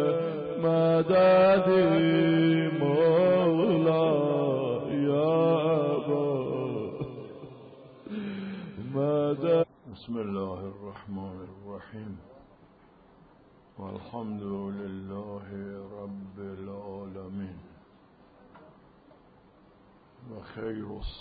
مددی مولا یا با مدد.
بسم الله الرحمن الرحیم والحمد لله رب العالمین و خیر